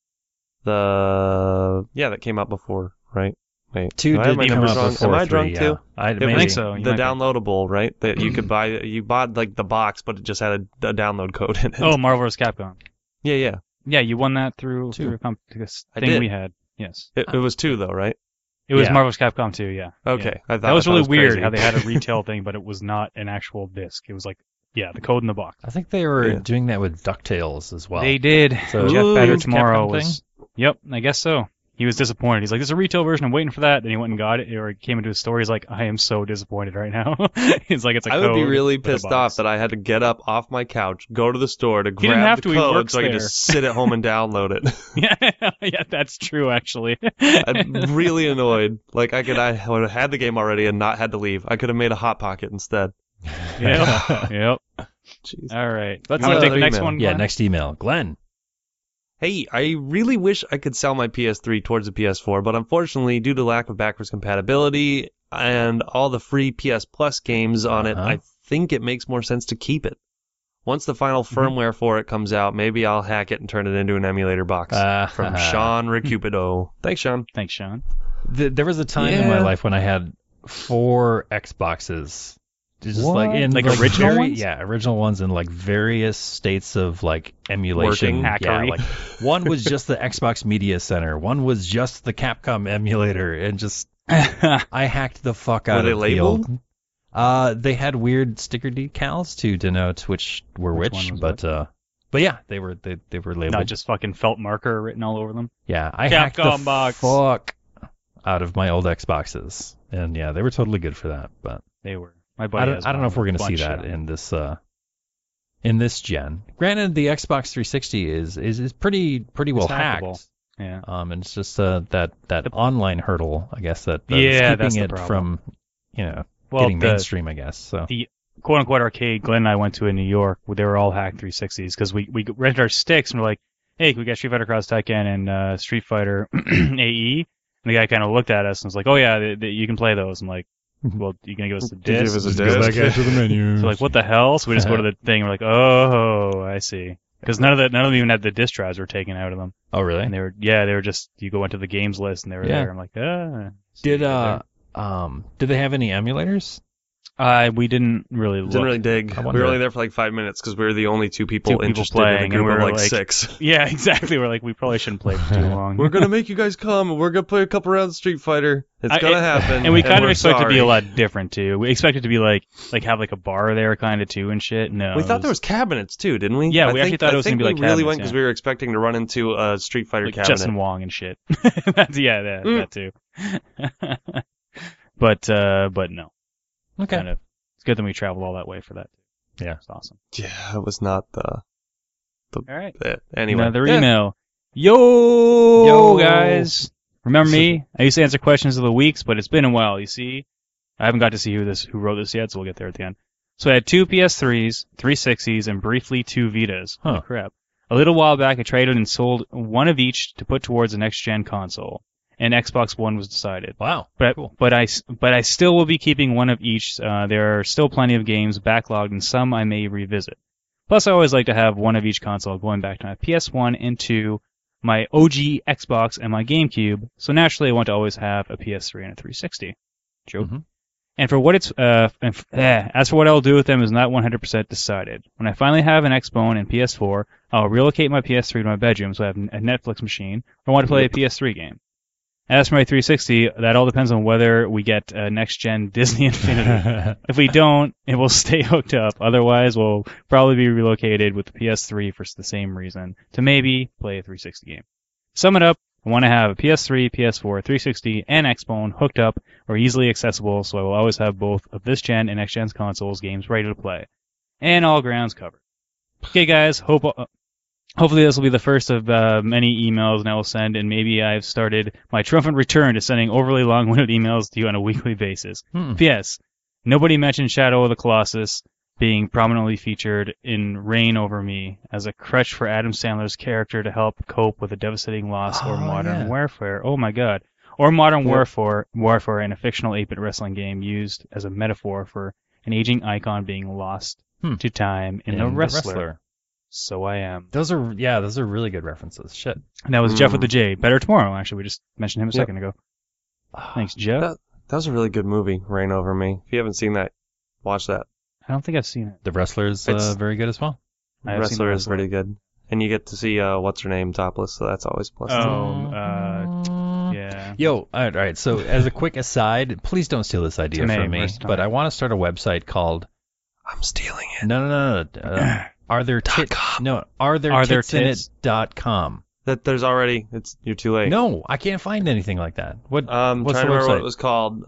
[SPEAKER 3] that came out before, right? Wait,
[SPEAKER 2] 2 did come out before.
[SPEAKER 3] Am I drunk too?
[SPEAKER 1] I think so.
[SPEAKER 3] The downloadable, right? That you could buy. You bought like the box, but it just had a download code in it.
[SPEAKER 1] Oh, Marvel vs. Capcom.
[SPEAKER 3] Yeah.
[SPEAKER 1] Yeah, you won that through a thing we had. Yes.
[SPEAKER 3] It was 2 though, right?
[SPEAKER 1] It was Marvel vs. Capcom 2. Yeah.
[SPEAKER 3] Okay.
[SPEAKER 1] Yeah. That was really weird how they had a retail thing, but it was not an actual disc. It was like. Yeah, the code in the box.
[SPEAKER 2] I think they were doing that with DuckTales as well.
[SPEAKER 1] They did. So Jeff Better Tomorrow was. Yep, I guess so. He was disappointed. He's like, "There's a retail version. I'm waiting for that." Then he went and got it, or it came into his store. He's like, "I am so disappointed right now." He's like, "It's a code."
[SPEAKER 3] I would be really pissed off that I had to get up off my couch, go to the store to grab the code, so I could just sit at home and download it.
[SPEAKER 1] Yeah, that's true. Actually,
[SPEAKER 3] I'm really annoyed. Like I would have had the game already and not had to leave. I could have made a Hot Pocket instead.
[SPEAKER 1] Yep.
[SPEAKER 3] Jeez.
[SPEAKER 1] All right. Let's take the next one.
[SPEAKER 2] Yeah, next email. Glenn.
[SPEAKER 3] Hey, I really wish I could sell my PS3 towards the PS4, but unfortunately, due to lack of backwards compatibility and all the free PS Plus games on it, I think it makes more sense to keep it. Once the final firmware for it comes out, maybe I'll hack it and turn it into an emulator box. From Sean Recupido. Thanks, Sean.
[SPEAKER 1] Thanks, Sean.
[SPEAKER 2] There was a time in my life when I had 4 Xboxes. Just like in
[SPEAKER 1] original ones?
[SPEAKER 2] Yeah, original ones in like various states of like emulation.
[SPEAKER 1] Yeah,
[SPEAKER 2] like one was just the Xbox Media Center, one was just the Capcom emulator, and just I hacked the fuck out of
[SPEAKER 3] Were they labeled?
[SPEAKER 2] They had weird sticker decals to denote which were which, but yeah, they were labeled.
[SPEAKER 1] Not just fucking felt marker written all over them.
[SPEAKER 2] Yeah, I hacked the fuck out of my old Xboxes, and yeah, they were totally good for that, but
[SPEAKER 1] they were. My buddy
[SPEAKER 2] I don't know if we're going to see that in this gen. Granted, the Xbox 360 is pretty well hacked.
[SPEAKER 1] Yeah.
[SPEAKER 2] And it's just that online hurdle, I guess, that's keeping it from getting mainstream, I guess. So
[SPEAKER 1] the quote unquote arcade Glenn and I went to in New York, they were all hacked 360s because we rented our sticks and we're like, hey, we got Street Fighter Cross Tekken and Street Fighter AE, and the guy kind of looked at us and was like, oh yeah, you can play those. I'm like, well, you gonna give us the disc?
[SPEAKER 3] Did you give us a disc?
[SPEAKER 2] Go back into the menu.
[SPEAKER 1] So like, what the hell? So we just go to the thing. And we're like, oh, I see. Because none of them even had the disc drives were taken out of them.
[SPEAKER 2] Oh, really?
[SPEAKER 1] And they were just, you go into the games list and they were there. I'm like,
[SPEAKER 2] Did they have any emulators?
[SPEAKER 1] We didn't really look.
[SPEAKER 3] Didn't really dig. We were only there for like 5 minutes because we were the only two people interested playing, in a group of like 6.
[SPEAKER 1] Yeah, exactly. We're like, we probably shouldn't play for too long.
[SPEAKER 3] We're gonna make you guys come. We're gonna play a couple rounds of Street Fighter. It's gonna happen.
[SPEAKER 1] And we kind of expect it to be a lot different too. We expect it to be like have like a bar there kind of too and shit. No,
[SPEAKER 3] we thought there was cabinets too, didn't we?
[SPEAKER 1] Yeah, we actually thought it was gonna be like cabinets.
[SPEAKER 3] We really went because we were expecting to run into a Street Fighter cabinet.
[SPEAKER 1] Justin Wong and shit. That too. But no.
[SPEAKER 2] Okay.
[SPEAKER 1] Kind of. It's good that we traveled all that way for that.
[SPEAKER 2] Yeah.
[SPEAKER 1] It's awesome.
[SPEAKER 3] Yeah, it was not the
[SPEAKER 1] all right.
[SPEAKER 3] Anyway.
[SPEAKER 1] Another email. Yo, guys. Remember me? I used to answer questions of the weeks, but it's been a while. You see, I haven't got to see who wrote this yet, so we'll get there at the end. So I had 2 PS3s, 360s, and briefly 2 Vitas.
[SPEAKER 2] Huh.
[SPEAKER 1] Holy crap! A little while back, I traded and sold one of each to put towards the next-gen console, and Xbox One was decided.
[SPEAKER 2] Wow.
[SPEAKER 1] But
[SPEAKER 2] Cool.
[SPEAKER 1] but I still will be keeping one of each. There are still plenty of games backlogged, and some I may revisit. Plus, I always like to have one of each console, going back to my PS1 and 2, my OG Xbox, and my GameCube. So naturally, I want to always have a PS3 and a 360. Joke.
[SPEAKER 2] Mhm.
[SPEAKER 1] And for what it's as for what I'll do with them is not 100% decided. When I finally have an Xbone and PS4, I'll relocate my PS3 to my bedroom so I have a Netflix machine or want to play a PS3 game. As for my 360, that all depends on whether we get next-gen Disney Infinity. If we don't, it will stay hooked up. Otherwise, we'll probably be relocated with the PS3 for the same reason, to maybe play a 360 game. Sum it up, I want to have a PS3, PS4, 360, and Xbone hooked up or easily accessible, so I will always have both of this gen and next-gen consoles games ready to play. And all grounds covered. Okay, guys, hopefully this will be the first of many emails I will send, and maybe I've started my triumphant return to sending overly long-winded emails to you on a weekly basis. P.S. Nobody mentioned Shadow of the Colossus being prominently featured in Reign Over Me as a crutch for Adam Sandler's character to help cope with a devastating loss or modern warfare. Oh my god. Or modern warfare in a fictional 8-bit wrestling game used as a metaphor for an aging icon being lost to time in The Wrestler. So I am.
[SPEAKER 2] Those are really good references. Shit.
[SPEAKER 1] And that was Jeff with the J. Better Tomorrow, actually. We just mentioned him a second ago. Thanks, Jeff.
[SPEAKER 3] That was a really good movie, Reign Over Me. If you haven't seen that, watch that.
[SPEAKER 1] I don't think I've seen it.
[SPEAKER 2] The Wrestler's very good as well.
[SPEAKER 3] Wrestler is pretty good. And you get to see what's her name topless, so that's always plus.
[SPEAKER 1] Yeah.
[SPEAKER 2] Yo, all right. So as a quick aside, please don't steal this idea from me. But I want to start a website called.
[SPEAKER 3] I'm stealing it.
[SPEAKER 2] No. Are there tits? No. Are there tits in it.com?
[SPEAKER 3] That there's already. You're too late.
[SPEAKER 2] No, I can't find anything like that. What's the
[SPEAKER 3] trying to remember
[SPEAKER 2] website?
[SPEAKER 3] what it was called.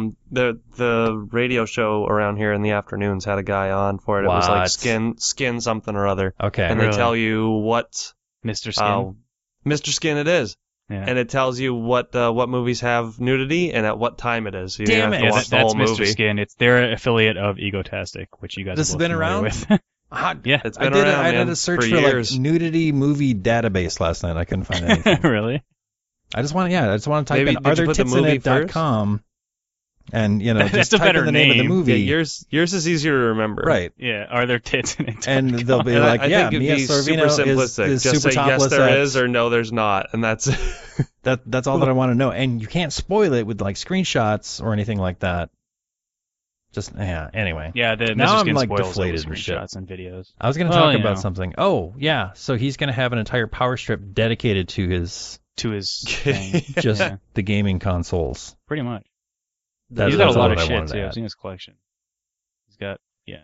[SPEAKER 3] The radio show around here in the afternoons had a guy on for it. It was like skin something or other.
[SPEAKER 2] Okay.
[SPEAKER 3] And they tell you what
[SPEAKER 1] Mr. Skin.
[SPEAKER 3] Mr. Skin it is.
[SPEAKER 1] Yeah.
[SPEAKER 3] And it tells you what movies have nudity and at what time it is. So you
[SPEAKER 2] Damn
[SPEAKER 3] have to watch the
[SPEAKER 1] that's
[SPEAKER 3] whole movie.
[SPEAKER 1] Mr. Skin. They're affiliate of Egotastic, which you guys
[SPEAKER 2] This
[SPEAKER 1] have
[SPEAKER 2] has
[SPEAKER 1] both
[SPEAKER 2] been
[SPEAKER 1] familiar
[SPEAKER 2] around?
[SPEAKER 1] with.
[SPEAKER 2] Yeah,
[SPEAKER 3] It's been around,
[SPEAKER 2] I did
[SPEAKER 3] man,
[SPEAKER 2] a search
[SPEAKER 3] for
[SPEAKER 2] for
[SPEAKER 3] years.
[SPEAKER 2] like nudity movie database last night. I couldn't find anything.
[SPEAKER 1] Really?
[SPEAKER 2] I just want to type
[SPEAKER 3] Maybe
[SPEAKER 2] in
[SPEAKER 3] did you put the movie
[SPEAKER 2] arthertitsinit.com and
[SPEAKER 1] That's
[SPEAKER 2] just
[SPEAKER 1] a
[SPEAKER 2] type
[SPEAKER 1] better
[SPEAKER 2] in the name of the
[SPEAKER 1] name.
[SPEAKER 2] movie.
[SPEAKER 3] Yeah, yours is easier to remember.
[SPEAKER 2] Right.
[SPEAKER 1] Yeah. Are there tits in it?
[SPEAKER 2] And they'll be
[SPEAKER 3] And
[SPEAKER 2] like,
[SPEAKER 3] I
[SPEAKER 2] yeah,
[SPEAKER 3] think
[SPEAKER 2] Mia
[SPEAKER 3] it'd be
[SPEAKER 2] Sorvino
[SPEAKER 3] super simplistic.
[SPEAKER 2] is
[SPEAKER 3] Just
[SPEAKER 2] super
[SPEAKER 3] say yes
[SPEAKER 2] topless
[SPEAKER 3] there
[SPEAKER 2] at-
[SPEAKER 3] is or no there's not, and that's
[SPEAKER 2] That's all that I want to know. And you can't spoil it with like screenshots or anything like that. Just anyway.
[SPEAKER 1] Yeah, the
[SPEAKER 2] Now
[SPEAKER 1] Mr.
[SPEAKER 2] I'm,
[SPEAKER 1] Skin
[SPEAKER 2] like,
[SPEAKER 1] spoils
[SPEAKER 2] deflated
[SPEAKER 1] those
[SPEAKER 2] and shit.
[SPEAKER 1] screenshots and videos.
[SPEAKER 2] I was going to talk about something. Oh, yeah. So he's going to have an entire power strip dedicated to his
[SPEAKER 1] thing.
[SPEAKER 2] just
[SPEAKER 1] Yeah.
[SPEAKER 2] the gaming consoles.
[SPEAKER 1] Pretty much.
[SPEAKER 2] That's,
[SPEAKER 1] He's got a
[SPEAKER 2] that's
[SPEAKER 1] lot
[SPEAKER 2] all
[SPEAKER 1] of
[SPEAKER 2] that I
[SPEAKER 1] shit
[SPEAKER 2] wanted
[SPEAKER 1] too.
[SPEAKER 2] to
[SPEAKER 1] I've
[SPEAKER 2] add.
[SPEAKER 1] seen his collection. He's got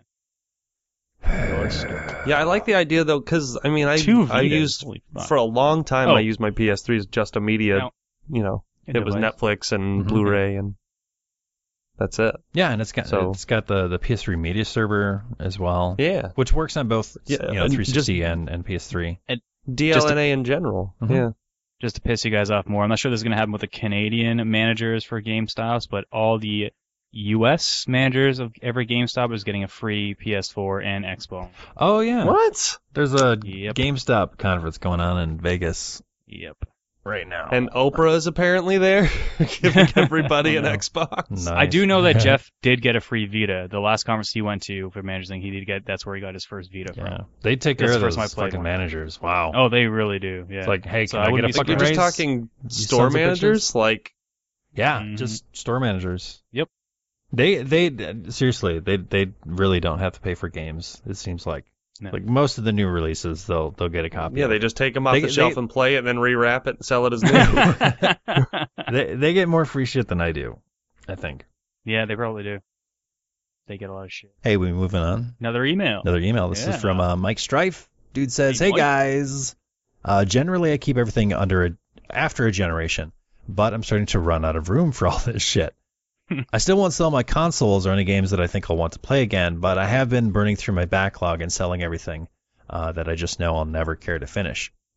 [SPEAKER 3] Yeah, I like the idea though, because I mean, I
[SPEAKER 1] Vitas.
[SPEAKER 3] used
[SPEAKER 1] Holy fuck.
[SPEAKER 3] for a long time.
[SPEAKER 1] Oh.
[SPEAKER 3] I used my PS3 as just a media.
[SPEAKER 1] Now-
[SPEAKER 3] It was
[SPEAKER 1] device.
[SPEAKER 3] Netflix and
[SPEAKER 2] Mhm.
[SPEAKER 3] Blu-ray, and that's it.
[SPEAKER 2] Yeah, and it's got the PS3 media server as well.
[SPEAKER 3] Yeah,
[SPEAKER 2] Which works on both,
[SPEAKER 3] Yeah, and
[SPEAKER 2] 360 and PS3.
[SPEAKER 3] DLNA in general.
[SPEAKER 2] Mhm.
[SPEAKER 3] Yeah,
[SPEAKER 1] Just to piss you guys off more, I'm not sure this is going to happen with the Canadian managers for GameStops, but all the U.S. managers of every GameStop is getting a free PS4 and Xbox.
[SPEAKER 2] Oh yeah.
[SPEAKER 3] What?
[SPEAKER 2] There's a
[SPEAKER 1] Yep.
[SPEAKER 2] GameStop conference going on in Vegas
[SPEAKER 1] Yep.
[SPEAKER 2] right now.
[SPEAKER 3] And Oprah is apparently there, giving everybody an
[SPEAKER 2] No.
[SPEAKER 3] Xbox.
[SPEAKER 2] Nice.
[SPEAKER 1] I do know that Jeff did get a free Vita. The last conference he went to for managers thing, he did get. That's where he got his first Vita from.
[SPEAKER 2] Yeah. They take
[SPEAKER 1] That's
[SPEAKER 2] care
[SPEAKER 1] the
[SPEAKER 2] of
[SPEAKER 1] first time I
[SPEAKER 2] those
[SPEAKER 1] played
[SPEAKER 2] fucking
[SPEAKER 1] one.
[SPEAKER 2] managers. Wow.
[SPEAKER 1] Oh, they really do. Yeah.
[SPEAKER 2] It's like, hey,
[SPEAKER 1] So
[SPEAKER 2] can
[SPEAKER 1] I
[SPEAKER 2] I get
[SPEAKER 1] wouldn't
[SPEAKER 2] a
[SPEAKER 1] be
[SPEAKER 2] fucking
[SPEAKER 3] You're just
[SPEAKER 2] raise?
[SPEAKER 3] talking
[SPEAKER 2] You
[SPEAKER 3] store
[SPEAKER 2] sons of
[SPEAKER 3] managers,
[SPEAKER 2] bitches.
[SPEAKER 3] like
[SPEAKER 2] Yeah,
[SPEAKER 1] Mhm.
[SPEAKER 2] just store managers.
[SPEAKER 1] Yep.
[SPEAKER 2] They seriously, they really don't have to pay for games. It seems like.
[SPEAKER 1] No.
[SPEAKER 2] Like most of the new releases, they'll get a copy.
[SPEAKER 3] yeah,
[SPEAKER 2] of
[SPEAKER 3] they
[SPEAKER 2] it.
[SPEAKER 3] just take them off
[SPEAKER 2] They-
[SPEAKER 3] the shelf
[SPEAKER 2] they-
[SPEAKER 3] and play it, and then rewrap it and sell it as new.
[SPEAKER 2] they get more free shit than I do, I think.
[SPEAKER 1] Yeah, they probably do. They get a lot of shit.
[SPEAKER 2] Hey, we moving on.
[SPEAKER 1] Another email.
[SPEAKER 2] Another email. This
[SPEAKER 1] Yeah.
[SPEAKER 2] is from Mike Strife. Dude says,
[SPEAKER 1] Hey,
[SPEAKER 2] "Hey
[SPEAKER 1] Mike.
[SPEAKER 2] guys, generally I keep everything after a generation, but I'm starting to run out of room for all this shit. I still won't sell my consoles or any games that I think I'll want to play again, but I have been burning through my backlog and selling everything that I just know I'll never care to finish.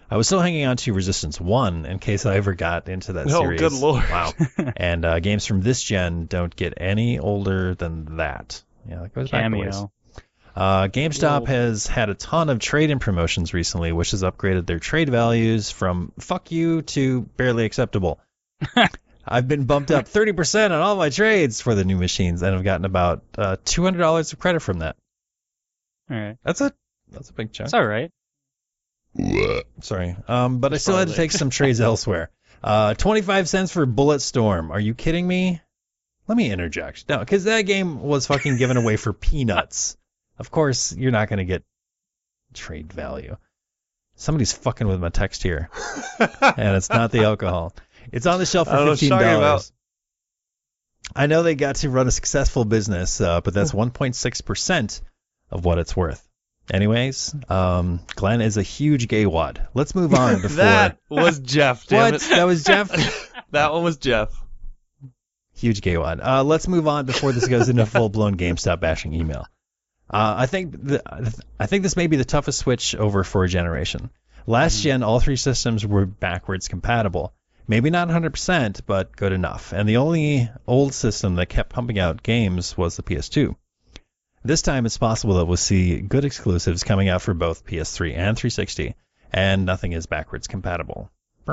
[SPEAKER 2] I was still hanging on to Resistance 1 in case I ever got into that series.
[SPEAKER 3] Oh, good lord.
[SPEAKER 2] Wow. And games from this gen don't get any older than that. Yeah, that goes back a ways. GameStop has had a ton of trade-in promotions recently, which has upgraded their trade values from fuck you to barely acceptable. I've been bumped up 30% on all my trades for the new machines, and I've gotten about $200 of credit from that.
[SPEAKER 1] All right.
[SPEAKER 2] That's a big chunk.
[SPEAKER 1] It's all right.
[SPEAKER 2] Sorry. But I still had to take some trades elsewhere. 25 cents for Bulletstorm. Are you kidding me? Let me interject. No, because that game was fucking given away for peanuts. Of course, you're not going to get trade value. Somebody's fucking with my text here. And it's not the alcohol. It's on the shelf for $15. I know they got to run a successful business, but that's 1.6% of what it's worth. Anyways, Glenn is a huge gay wad. Let's move on before...
[SPEAKER 3] That was Jeff, damn
[SPEAKER 2] What?
[SPEAKER 3] it.
[SPEAKER 2] That was Jeff?
[SPEAKER 3] That one was Jeff.
[SPEAKER 2] Huge gay wad. Let's move on before this goes into full-blown GameStop bashing email. I think this may be the toughest switch over for a generation. Last gen, all three systems were backwards compatible. Maybe not 100%, but good enough. And the only old system that kept pumping out games was the PS2. This time it's possible that we'll see good exclusives coming out for both PS3 and 360, and nothing is backwards compatible.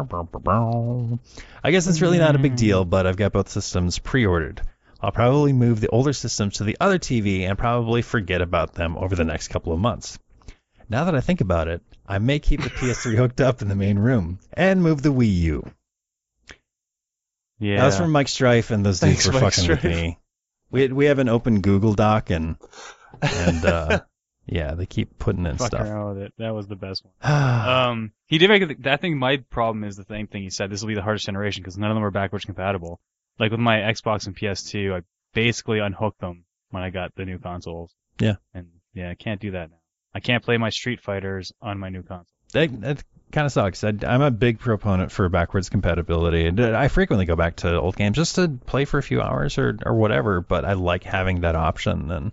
[SPEAKER 2] I guess it's really not a big deal, but I've got both systems pre-ordered. I'll probably move the older systems to the other TV and probably forget about them over the next couple of months. Now that I think about it, I may keep the PS3 hooked up in the main room and move the Wii U.
[SPEAKER 1] Yeah.
[SPEAKER 2] That was from Mike Strife, and those dudes were fucking with me. We have an open Google Doc, and yeah, they keep putting in
[SPEAKER 1] Fuck
[SPEAKER 2] stuff.
[SPEAKER 1] around with it. That was the best one. He did make it. I think my problem is the same thing he said. This will be the hardest generation because none of them are backwards compatible. Like with my Xbox and PS2, I basically unhooked them when I got the new consoles.
[SPEAKER 2] Yeah.
[SPEAKER 1] And yeah, I can't do that now. I can't play my Street Fighters on my new console.
[SPEAKER 2] That kind of sucks. I'm a big proponent for backwards compatibility. And I frequently go back to old games just to play for a few hours or whatever, but I like having that option. And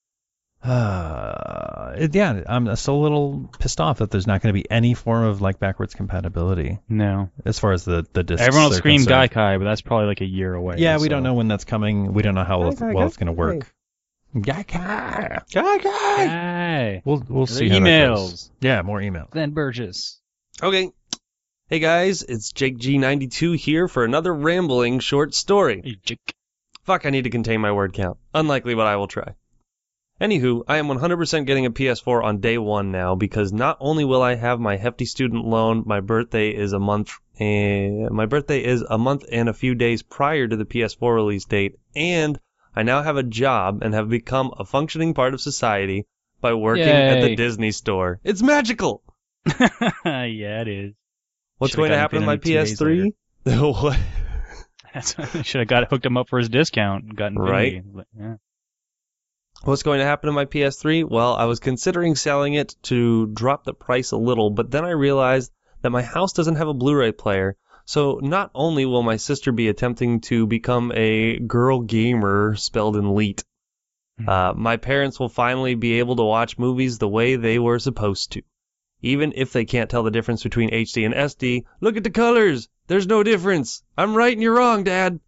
[SPEAKER 2] yeah, I'm still a little pissed off that there's not going to be any form of like backwards compatibility.
[SPEAKER 1] No.
[SPEAKER 2] As far as the discs.
[SPEAKER 1] Everyone will scream
[SPEAKER 2] concerned.
[SPEAKER 1] Gaikai, but that's probably like a year away.
[SPEAKER 2] Yeah, we don't know when that's coming. We don't know how well it's going to work. Gaikai!
[SPEAKER 1] Hey.
[SPEAKER 2] We'll see how that
[SPEAKER 1] emails.
[SPEAKER 2] goes. Yeah, more emails.
[SPEAKER 1] Glenn Burgess.
[SPEAKER 3] Okay. Hey guys, it's Jake G92 here for another rambling short story.
[SPEAKER 1] Hey, Jake.
[SPEAKER 3] Fuck, I need to contain my word count. Unlikely, but I will try. Anywho, I am 100% getting a PS4 on day one now because not only will I have my hefty student loan, my birthday is a month and a few days prior to the PS4 release date, and I now have a job and have become a functioning part of society by working at the Disney store. It's magical!
[SPEAKER 1] Yeah, it is.
[SPEAKER 3] What's going to happen to my PS3? What?
[SPEAKER 1] Should have hooked him up for his discount and gotten
[SPEAKER 3] Right.
[SPEAKER 1] Yeah.
[SPEAKER 3] What's going to happen to my PS3? Well, I was considering selling it to drop the price a little, but then I realized that my house doesn't have a Blu-ray player, so not only will my sister be attempting to become a girl gamer, spelled in leet, my parents will finally be able to watch movies the way they were supposed to. Even if they can't tell the difference between HD and SD, look at the colors! There's no difference! I'm right and you're wrong, Dad!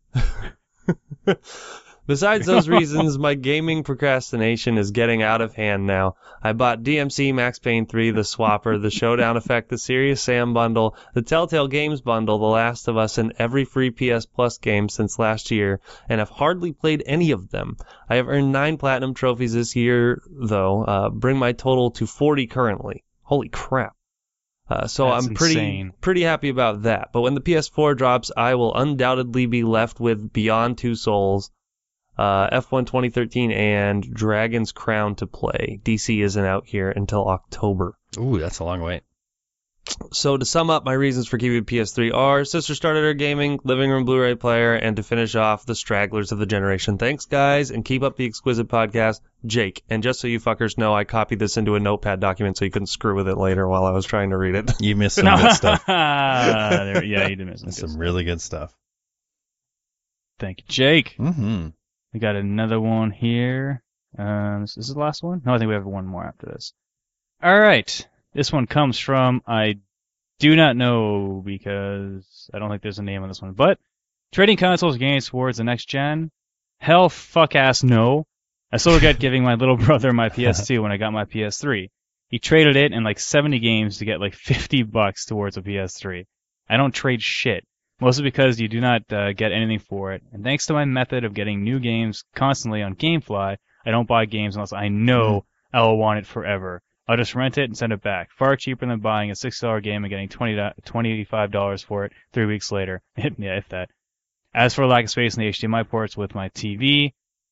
[SPEAKER 3] Besides those reasons, my gaming procrastination is getting out of hand now. I bought DMC, Max Payne 3, The Swapper, The Showdown Effect, the Serious Sam bundle, the Telltale Games bundle, The Last of Us, and every free PS Plus game since last year, and have hardly played any of them. I have earned 9 platinum trophies this year, though, bring my total to 40 currently. Holy crap. So
[SPEAKER 1] That's
[SPEAKER 3] I'm
[SPEAKER 1] insane.
[SPEAKER 3] pretty happy about that. But when the PS4 drops, I will undoubtedly be left with Beyond Two Souls, F1 2013, and Dragon's Crown to play. DC isn't out here until October.
[SPEAKER 2] Ooh, that's a long wait.
[SPEAKER 3] So to sum up, my reasons for keeping PS3 are sister started her gaming, living room Blu-ray player, and to finish off the stragglers of the generation. Thanks, guys, and keep up the exquisite podcast, Jake. And just so you fuckers know, I copied this into a notepad document so you couldn't screw with it later while I was trying to read it.
[SPEAKER 2] You missed some good stuff.
[SPEAKER 1] Yeah, you did miss
[SPEAKER 2] Some really good stuff.
[SPEAKER 1] Thank you, Jake.
[SPEAKER 2] Mm-hmm.
[SPEAKER 1] We got another one here. Is this the last one? No, I think we have one more after this. All right. This one comes from, I do not know because I don't think there's a name on this one. But trading consoles games towards the next gen? Hell, fuck ass no. I still regret giving my little brother my PS2 when I got my PS3. He traded it and like 70 games to get like $50 towards a PS3. I don't trade shit. Mostly because you do not get anything for it. And thanks to my method of getting new games constantly on GameFly, I don't buy games unless I know I will want it forever. I'll just rent it and send it back. Far cheaper than buying a $6 game and getting $25 for it 3 weeks later. Yeah, if that. As for lack of space in the HDMI ports with my TV,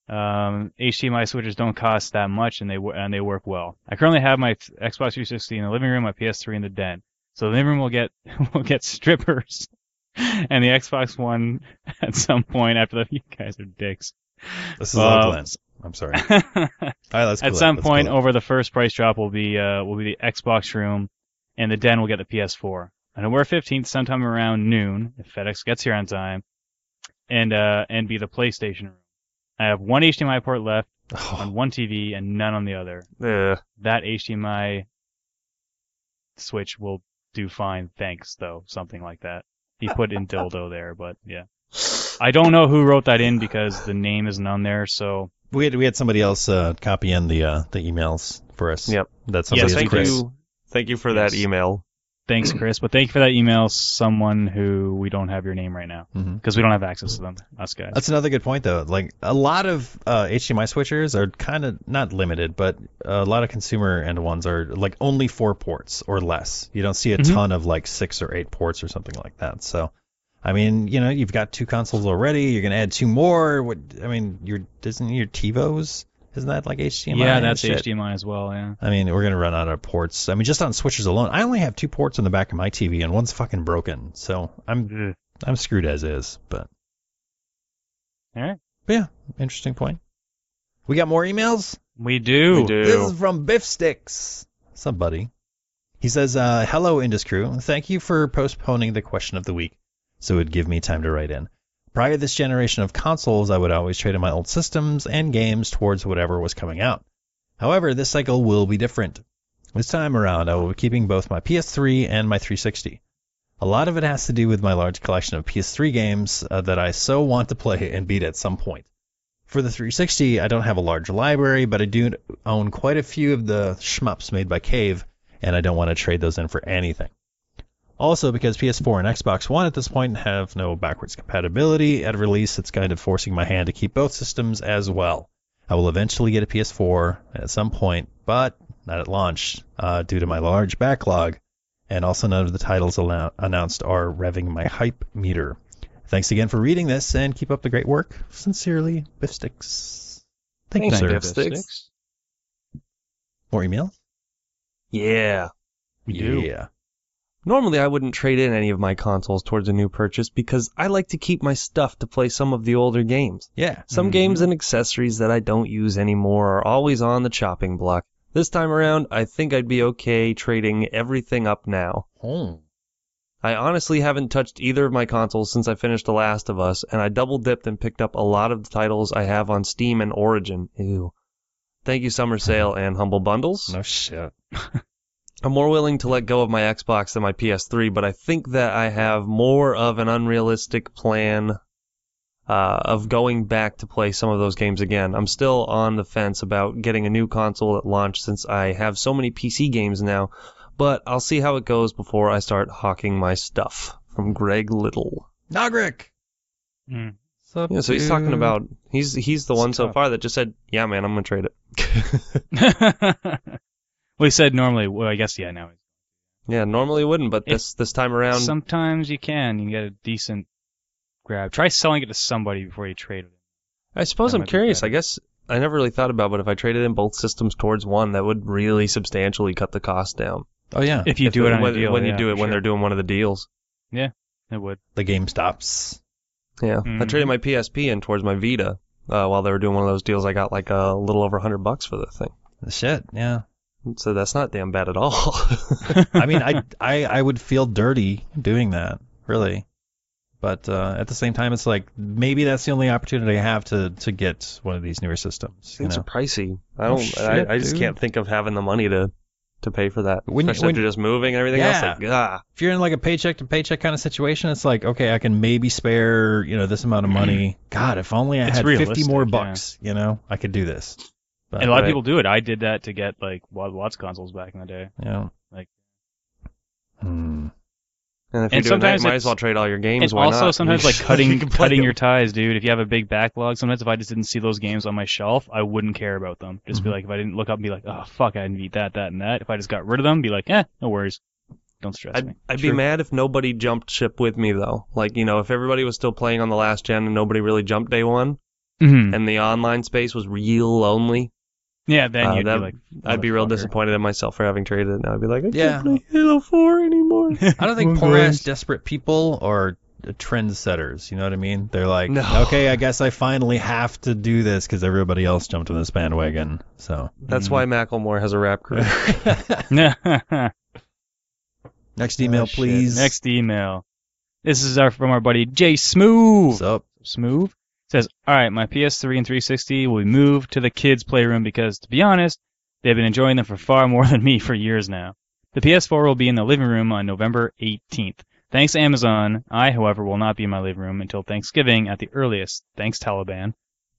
[SPEAKER 1] HDMI switches don't cost that much and they work well. I currently have my Xbox 360 in the living room, my PS3 in the den. So the living room will get strippers, and the Xbox One at some point after that. You guys are dicks.
[SPEAKER 2] This is all Glenn. I'm sorry. All right, let's
[SPEAKER 1] at some point over the first price drop will be the Xbox room, and the den will get the PS4. On November 15th, sometime around noon, if FedEx gets here on time, and be the PlayStation room. I have one HDMI port left on one TV and none on the other. That HDMI switch will do fine, thanks, though. Something like that. He put in dildo there, but yeah. I don't know who wrote that in because the name isn't on there, so...
[SPEAKER 2] We had somebody else copy in the emails for us.
[SPEAKER 3] Yep.
[SPEAKER 2] That's somebody
[SPEAKER 3] yes,
[SPEAKER 2] Chris.
[SPEAKER 3] Thank you for that email.
[SPEAKER 1] Thanks, Chris. But thank you for that email, someone who we don't have your name right now. Because we don't have access to them, us guys.
[SPEAKER 2] That's another good point, though. Like, a lot of HDMI switchers are kind of, not limited, but a lot of consumer end ones are, like, only 4 ports or less. You don't see a ton of, like, 6 or 8 ports or something like that. So, I mean, you know, you've got 2 consoles already. You're going to add 2 more. Isn't your TiVos? Isn't that like HDMI?
[SPEAKER 1] Yeah, that's HDMI as well, yeah.
[SPEAKER 2] I mean, we're going to run out of ports. I mean, just on switchers alone, I only have 2 ports in the back of my TV, and one's fucking broken. So I'm screwed as is, but...
[SPEAKER 1] All right.
[SPEAKER 2] But yeah, interesting point. We got more emails?
[SPEAKER 1] We do.
[SPEAKER 2] This is from Biff Sticks. What's up, buddy? He says, hello, Indus Crew. Thank you for postponing the question of the week, so it would give me time to write in. Prior to this generation of consoles, I would always trade in my old systems and games towards whatever was coming out. However, this cycle will be different. This time around, I will be keeping both my PS3 and my 360. A lot of it has to do with my large collection of PS3 games that I so want to play and beat at some point. For the 360, I don't have a large library, but I do own quite a few of the shmups made by Cave, and I don't want to trade those in for anything. Also, because PS4 and Xbox One at this point have no backwards compatibility at release, it's kind of forcing my hand to keep both systems as well. I will eventually get a PS4 at some point, but not at launch, due to my large backlog, and also none of the titles announced are revving my hype meter. Thanks again for reading this, and keep up the great work. Sincerely, Biff Sticks. Thanks, sir.
[SPEAKER 3] Biff Sticks.
[SPEAKER 2] More emails?
[SPEAKER 3] Yeah.
[SPEAKER 1] We do.
[SPEAKER 2] Yeah.
[SPEAKER 3] Normally, I wouldn't trade in any of my consoles towards a new purchase because I like to keep my stuff to play some of the older games.
[SPEAKER 2] Yeah.
[SPEAKER 3] Some games and accessories that I don't use anymore are always on the chopping block. This time around, I think I'd be okay trading everything up now. I honestly haven't touched either of my consoles since I finished The Last of Us, and I double-dipped and picked up a lot of the titles I have on Steam and Origin. Ew. Thank you, Summer Sale and Humble Bundles.
[SPEAKER 2] No shit.
[SPEAKER 3] I'm more willing to let go of my Xbox than my PS3, but I think that I have more of an unrealistic plan of going back to play some of those games again. I'm still on the fence about getting a new console at launch since I have so many PC games now, but I'll see how it goes before I start hawking my stuff. From Greg Little.
[SPEAKER 2] Nogrick!
[SPEAKER 3] Yeah, so he's talking about, he's the one so far that just said, yeah, man, I'm going to trade it.
[SPEAKER 1] Well, he said normally. Well, I guess now.
[SPEAKER 3] Yeah, normally wouldn't, but this time around.
[SPEAKER 1] Sometimes you can. You can get a decent grab. Try selling it to somebody before you trade it.
[SPEAKER 3] I suppose I'm curious. I guess I never really thought about, but if I traded in both systems towards one, that would really substantially cut the cost down.
[SPEAKER 2] Oh yeah.
[SPEAKER 1] If you do it on a deal.
[SPEAKER 3] When you do it when they're doing one of the deals.
[SPEAKER 1] Yeah, it would.
[SPEAKER 2] The game stops.
[SPEAKER 3] Yeah, I traded my PSP in towards my Vita while they were doing one of those deals. I got like a little over $100 for the thing.
[SPEAKER 2] Shit, yeah.
[SPEAKER 3] So that's not damn bad at all.
[SPEAKER 2] I mean, I would feel dirty doing that, really. But at the same time, it's like maybe that's the only opportunity I have to get one of these newer systems.
[SPEAKER 3] Things are pricey. I just can't think of having the money to to pay for that.
[SPEAKER 2] When
[SPEAKER 3] Especially after just moving and everything else. Like,
[SPEAKER 2] If you're in like a paycheck to paycheck kind of situation, it's like, okay, I can maybe spare, this amount of money. God, if only I had 50 more bucks, I could do this. But,
[SPEAKER 1] and a lot of people do it. I did that to get like Watts consoles back in the day.
[SPEAKER 2] Yeah.
[SPEAKER 1] Like.
[SPEAKER 3] And if you're doing that, you might as well trade all your games. Why
[SPEAKER 1] also
[SPEAKER 3] not?
[SPEAKER 1] sometimes like cutting your ties, dude. If you have a big backlog, sometimes if I just didn't see those games on my shelf, I wouldn't care about them. Just be like, if I didn't look up and be like, oh fuck, I didn't beat that, and that. If I just got rid of them, be like, no worries. Don't stress me.
[SPEAKER 3] I'd be mad if nobody jumped ship with me though. Like, if everybody was still playing on the last gen and nobody really jumped day one, and the online space was real lonely.
[SPEAKER 1] Yeah, then you'd be like,
[SPEAKER 3] I'd be real disappointed in myself for having traded it. Now I'd be like, I can't play Halo 4 anymore.
[SPEAKER 2] I don't think poor ass desperate people are trendsetters. You know what I mean? They're like, okay, I guess I finally have to do this because everybody else jumped on this bandwagon. So
[SPEAKER 3] that's why Macklemore has a rap career.
[SPEAKER 2] Next email, please.
[SPEAKER 1] Next email. This is from our buddy Jay Smooth.
[SPEAKER 2] What's up?
[SPEAKER 1] Smooth says, all right, my PS3 and 360 will be moved to the kids' playroom because, to be honest, they've been enjoying them for far more than me for years now. The PS4 will be in the living room on November 18th. Thanks, Amazon. I, however, will not be in my living room until Thanksgiving at the earliest. Thanks, Taliban.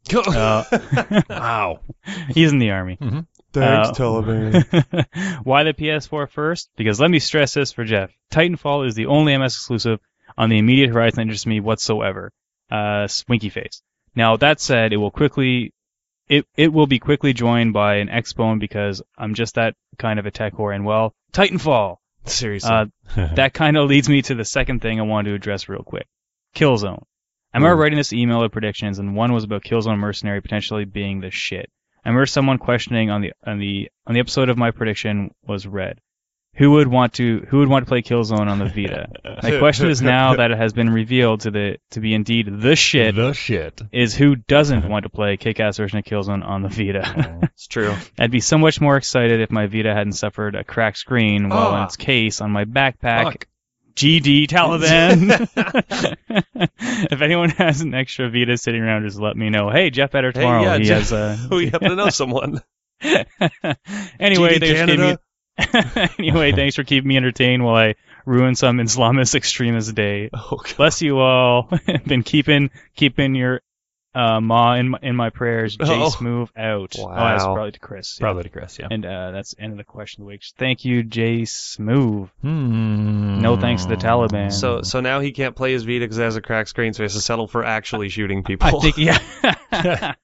[SPEAKER 2] Wow.
[SPEAKER 1] He's in the army.
[SPEAKER 2] Mm-hmm.
[SPEAKER 3] Thanks, Taliban.
[SPEAKER 1] Why the PS4 first? Because let me stress this for Jeff. Titanfall is the only MS exclusive on the immediate horizon that interests me whatsoever. Winky face. Now that said, it will be quickly joined by an Xbone because I'm just that kind of a tech whore. And well, Titanfall.
[SPEAKER 3] Seriously.
[SPEAKER 1] That kind of leads me to the second thing I wanted to address real quick. Killzone. I remember writing this email of predictions, and one was about Killzone Mercenary potentially being the shit. I remember someone questioning on the episode of my prediction was Red. Who would want to play Killzone on the Vita? My question is now that it has been revealed to be indeed the shit.
[SPEAKER 2] The shit
[SPEAKER 1] is who doesn't want to play a kick-ass version of Killzone on the Vita.
[SPEAKER 3] It's true.
[SPEAKER 1] I'd be so much more excited if my Vita hadn't suffered a cracked screen while in its case on my backpack.
[SPEAKER 2] Fuck.
[SPEAKER 1] GD Taliban. If anyone has an extra Vita sitting around, just let me know. Hey, Jeff Better tomorrow.
[SPEAKER 3] We happen to know someone.
[SPEAKER 1] Anyway,
[SPEAKER 3] GD
[SPEAKER 1] Anyway, thanks for keeping me entertained while I ruin some Islamist extremist day.
[SPEAKER 3] Oh, God.
[SPEAKER 1] Bless you all. Been keeping your ma in my prayers. Jay Smooth out.
[SPEAKER 3] Wow.
[SPEAKER 1] Oh, that's probably to Chris.
[SPEAKER 2] Probably to Chris, yeah.
[SPEAKER 1] And that's the end of the question of the week. Thank you, Jay Smooth. No thanks to the Taliban.
[SPEAKER 3] So now he can't play his Vita because it has a cracked screen, so he has to settle for actually shooting people.
[SPEAKER 1] I think, yeah.
[SPEAKER 2] That's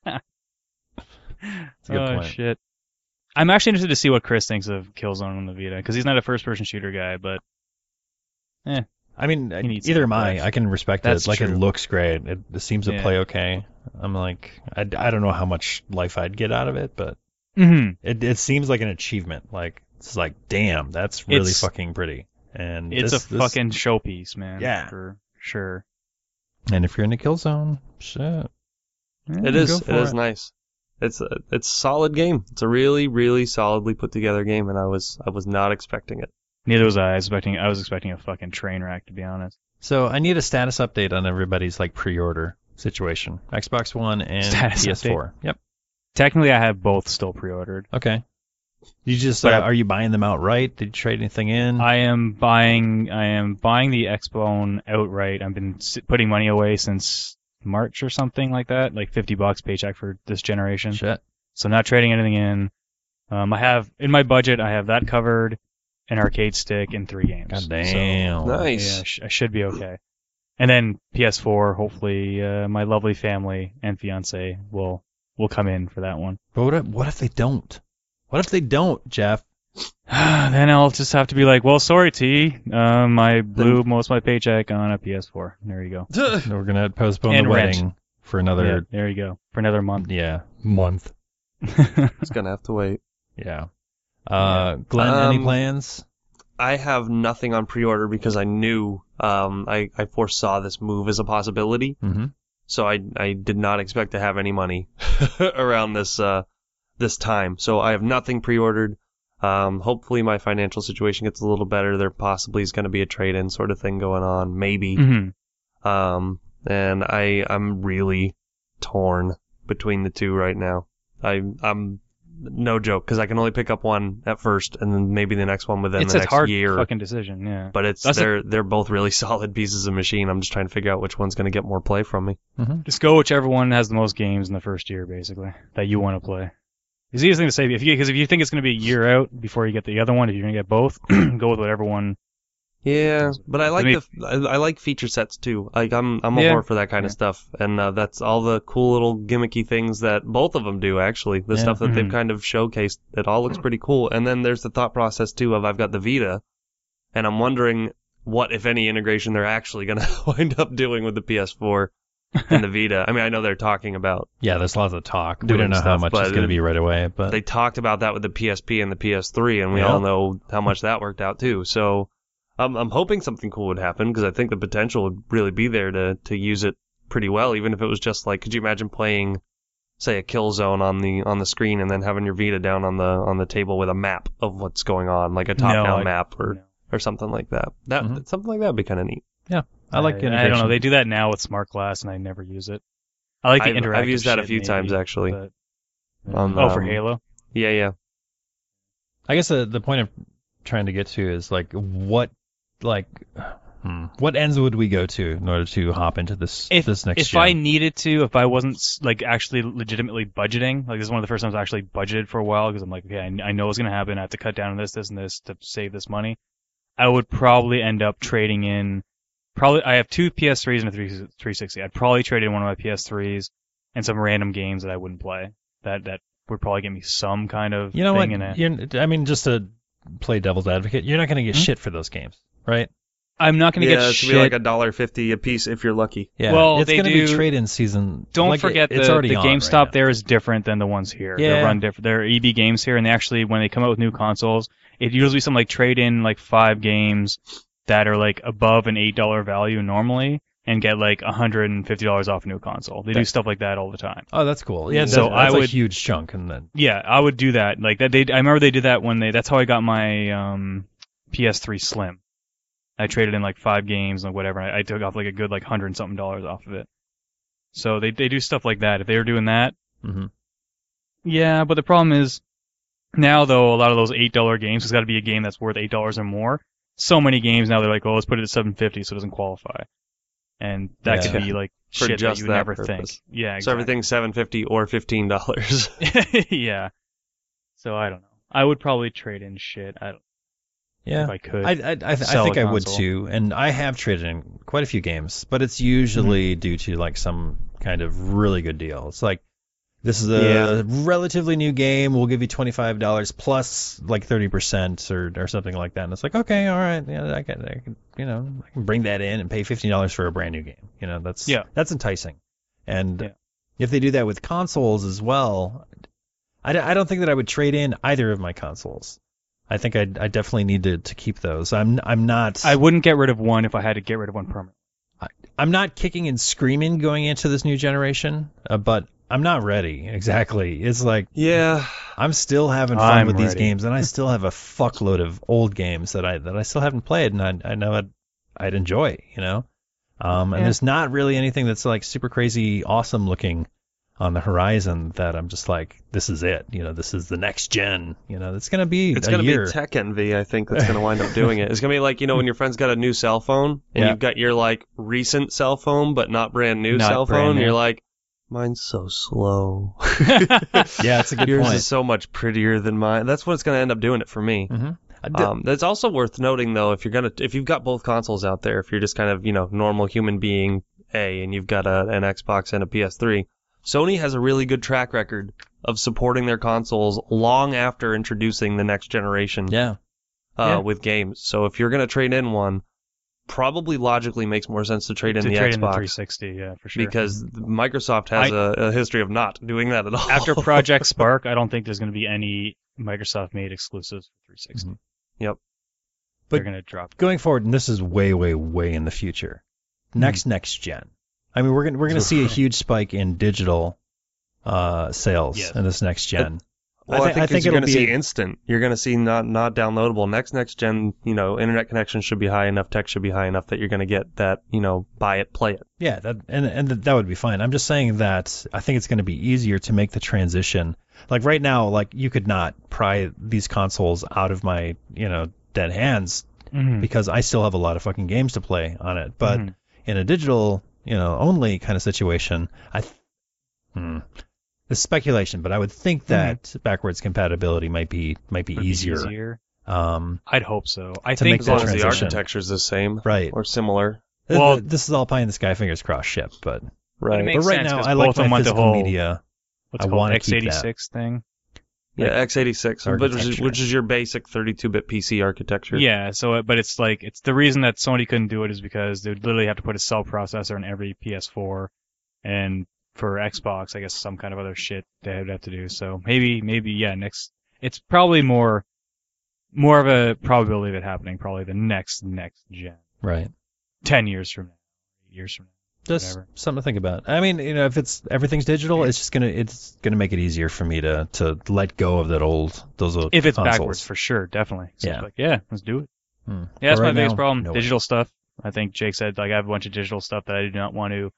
[SPEAKER 2] a good point.
[SPEAKER 1] Shit. I'm actually interested to see what Chris thinks of Killzone on the Vita, because he's not a first-person shooter guy, but
[SPEAKER 2] I mean, either am I. I can respect
[SPEAKER 1] That's
[SPEAKER 2] it. Like,
[SPEAKER 1] true.
[SPEAKER 2] it looks great. It seems to play okay. I'm like, I don't know how much life I'd get out of it, but it seems like an achievement. Like, it's like, damn, that's really fucking pretty. And
[SPEAKER 1] it's a fucking showpiece, man.
[SPEAKER 2] Yeah.
[SPEAKER 1] For sure.
[SPEAKER 2] And if you're in the Killzone, shit.
[SPEAKER 3] It is. It is nice. It's a solid game. It's a really, really solidly put together game, and I was not expecting it.
[SPEAKER 1] Neither was I. I was expecting a fucking train wreck, to be honest.
[SPEAKER 2] So I need a status update on everybody's like pre-order situation. Xbox One and
[SPEAKER 1] Status
[SPEAKER 2] PS4.
[SPEAKER 1] update?
[SPEAKER 2] Yep.
[SPEAKER 1] Technically, I have both still pre-ordered.
[SPEAKER 2] Okay. You just
[SPEAKER 1] But
[SPEAKER 2] are you buying them outright? Did you trade anything in?
[SPEAKER 1] I am buying the Xbone outright. I've been putting money away since March or something like that, like $50 paycheck for this generation.
[SPEAKER 2] Shit.
[SPEAKER 1] So I'm not trading anything in. I have in my budget. I have that covered, an arcade stick, and 3 games.
[SPEAKER 2] God damn.
[SPEAKER 3] So, nice.
[SPEAKER 1] Yeah, I should be okay. And then PS4. Hopefully, my lovely family and fiance will come in for that one.
[SPEAKER 2] But what if they don't? What if they don't, Jeff?
[SPEAKER 1] Then I'll just have to be like, well, sorry, T. I blew most of my paycheck on a PS4. There you go.
[SPEAKER 2] We're gonna postpone
[SPEAKER 1] And
[SPEAKER 2] the
[SPEAKER 1] rent.
[SPEAKER 2] wedding for another.
[SPEAKER 1] Yeah, there you go. For another month.
[SPEAKER 2] Yeah, month.
[SPEAKER 3] It's gonna have to wait.
[SPEAKER 2] Yeah. Glenn, any plans?
[SPEAKER 3] I have nothing on pre-order because I knew I foresaw this move as a possibility.
[SPEAKER 2] Mm-hmm.
[SPEAKER 3] So I did not expect to have any money around this time. So I have nothing pre-ordered. Hopefully my financial situation gets a little better. There possibly is going to be a trade-in sort of thing going on, maybe.
[SPEAKER 1] Mm-hmm.
[SPEAKER 3] And I'm really torn between the two right now. I'm no joke, because I can only pick up one at first, and then maybe the next one within the next year.
[SPEAKER 1] It's a hard fucking decision, yeah.
[SPEAKER 3] But they're both really solid pieces of machine. I'm just trying to figure out which one's going to get more play from me.
[SPEAKER 2] Mm-hmm.
[SPEAKER 1] Just go whichever one has the most games in the first year, basically, that you want to play. It's the easiest thing to say, because if you think it's going to be a year out before you get the other one, if you're going to get both, go with whatever one.
[SPEAKER 3] Yeah, but I like feature sets too. Like I'm a whore for that kind of stuff, and that's all the cool little gimmicky things that both of them do. Actually, the stuff that they've kind of showcased, it all looks pretty cool. And then there's the thought process too of I've got the Vita, and I'm wondering what, if any, integration they're actually going to wind up doing with the PS4 and the Vita. I mean, I know they're talking about.
[SPEAKER 2] Yeah, there's lots of talk. We don't know how much it's going to be right away, but
[SPEAKER 3] they talked about that with the PSP and the PS3, and we all know how much that worked out too. So. I'm hoping something cool would happen, because I think the potential would really be there to use it pretty well, even if it was just like, could you imagine playing, say, a Killzone on the screen and then having your Vita down on the table with a map of what's going on, like a top-down map or something like that. Something like that would be kind of neat.
[SPEAKER 2] Yeah, I like integration.
[SPEAKER 1] I don't know. They do that now with Smart Glass, and I never use it. I like the interactive.
[SPEAKER 3] I've used that a few times actually.
[SPEAKER 1] For Halo.
[SPEAKER 3] Yeah.
[SPEAKER 2] I guess the point I'm trying to get to is what ends would we go to in order to hop into this next gen?
[SPEAKER 1] If I needed to, if I wasn't actually legitimately budgeting, this is one of the first times I actually budgeted for a while, because I'm like, okay, I know what's going to happen. I have to cut down on this and this to save this money. I would probably end up trading in. I have 2 PS3s and a 360. I'd probably trade in one of my PS3s and some random games that I wouldn't play. That would probably give me some kind of thing in it.
[SPEAKER 2] Just to play devil's advocate, you're not going to get shit for those games. Right?
[SPEAKER 1] I'm not going to get shit.
[SPEAKER 3] It's going to be like $1.50 a piece if you're lucky.
[SPEAKER 2] Yeah.
[SPEAKER 1] Well,
[SPEAKER 2] it's going to be trade-in season.
[SPEAKER 1] Don't forget the GameStop right there is different than the ones here.
[SPEAKER 2] Yeah.
[SPEAKER 1] They run different. They're EB Games here, and they actually, when they come out with new consoles, it usually some trade-in 5 games that are above an $8 value normally, and get $150 off a new console. They do stuff like that all the time.
[SPEAKER 2] Oh, that's cool. Yeah,
[SPEAKER 1] so
[SPEAKER 2] that's a huge chunk, and then.
[SPEAKER 1] Yeah, I would do that. I remember they did that when that's how I got my PS3 Slim. I traded in 5 games and whatever. I took off a good $100 and something off of it. So they do stuff like that. If they were doing that, yeah. But the problem is now though a lot of those $8 games has got to be a game that's worth $8 or more. So many games now they're like, oh, let's put it at $7.50 so it doesn't qualify, and that could be shit that you would never think. Yeah, exactly.
[SPEAKER 3] So everything's $7.50 or $15.
[SPEAKER 1] Yeah. So I don't know. I would probably trade in shit.
[SPEAKER 2] Yeah,
[SPEAKER 1] if I could.
[SPEAKER 2] I think I would too, and I have traded in quite a few games, but it's usually due to some kind of really good deal. It's this is a relatively new game. We'll give you $25 plus 30% or something like that, and it's okay, all right, I can I can bring that in and pay $15 for a brand new game. That's enticing, and if they do that with consoles as well, I don't think that I would trade in either of my consoles. I think I definitely need to keep those. I'm not.
[SPEAKER 1] I wouldn't get rid of one if I had to get rid of one permanently.
[SPEAKER 2] I'm not kicking and screaming going into this new generation, but I'm not ready. Exactly. It's I'm still having fun with these games, and I still have a fuckload of old games that I still haven't played, and I know I'd enjoy. And there's not really anything that's super crazy awesome looking on the horizon that I'm just this is it. This is the next gen. It's going to be
[SPEAKER 3] It's going to be tech envy, I think, that's going to wind up doing it. It's going to be when your friend's got a new cell phone, and you've got your, recent cell phone, but not brand new cell phone, and you're mine's so slow.
[SPEAKER 2] Yeah, it's a good
[SPEAKER 3] Yours
[SPEAKER 2] point.
[SPEAKER 3] is so much prettier than mine. That's what's going to end up doing it for me.
[SPEAKER 2] Mm-hmm.
[SPEAKER 3] That's also worth noting, though, if you've got both consoles out there, if you're just kind of, normal human being and you've got an Xbox and a PS3, Sony has a really good track record of supporting their consoles long after introducing the next generation with games. So if you're going to trade in one, probably logically makes more sense to trade in the Xbox.
[SPEAKER 1] In the 360, yeah, for sure.
[SPEAKER 3] Because Microsoft has a history of not doing that at all.
[SPEAKER 1] After Project Spark, I don't think there's going to be any Microsoft-made exclusives for 360.
[SPEAKER 3] Mm-hmm. Yep.
[SPEAKER 1] They're going to drop.
[SPEAKER 2] Going forward, and this is way, way, way in the future, next gen. I mean, we're going to see a huge spike in digital sales in this next gen.
[SPEAKER 3] Well, I think you're going to see instant. You're going to see not downloadable. Next gen, internet connection should be high enough, tech should be high enough that you're going to get that, buy it, play it.
[SPEAKER 2] Yeah, that would be fine. I'm just saying that I think it's going to be easier to make the transition. Like right now, like you could not pry these consoles out of my, dead hands because I still have a lot of fucking games to play on it. But in a digital, only kind of situation, it's speculation, but I would think that backwards compatibility might be easier.
[SPEAKER 1] I'd hope so. I
[SPEAKER 3] think as long as the architecture is the same,
[SPEAKER 2] right,
[SPEAKER 3] or similar.
[SPEAKER 2] Well, this is all pie in the sky, fingers crossed shit, but
[SPEAKER 3] right.
[SPEAKER 2] But right now, I like my physical media.
[SPEAKER 1] What's called x86 thing.
[SPEAKER 3] Yeah, x86, which is your basic 32-bit PC architecture.
[SPEAKER 1] Yeah, but it's the reason that Sony couldn't do it is because they would literally have to put a cell processor in every PS4, and for Xbox, I guess some kind of other shit they would have to do. So maybe it's probably more of a probability of it happening probably the next gen.
[SPEAKER 2] Right.
[SPEAKER 1] 10 years from now, 8 years from now.
[SPEAKER 2] Just something to think about. I mean, if everything's digital, it's gonna make it easier for me to let go of those old
[SPEAKER 1] if it's
[SPEAKER 2] consoles.
[SPEAKER 1] Backwards, for sure, definitely. So let's do it.
[SPEAKER 2] Yeah,
[SPEAKER 1] that's my biggest problem. Digital stuff. I think Jake said I have a bunch of digital stuff that I do not want to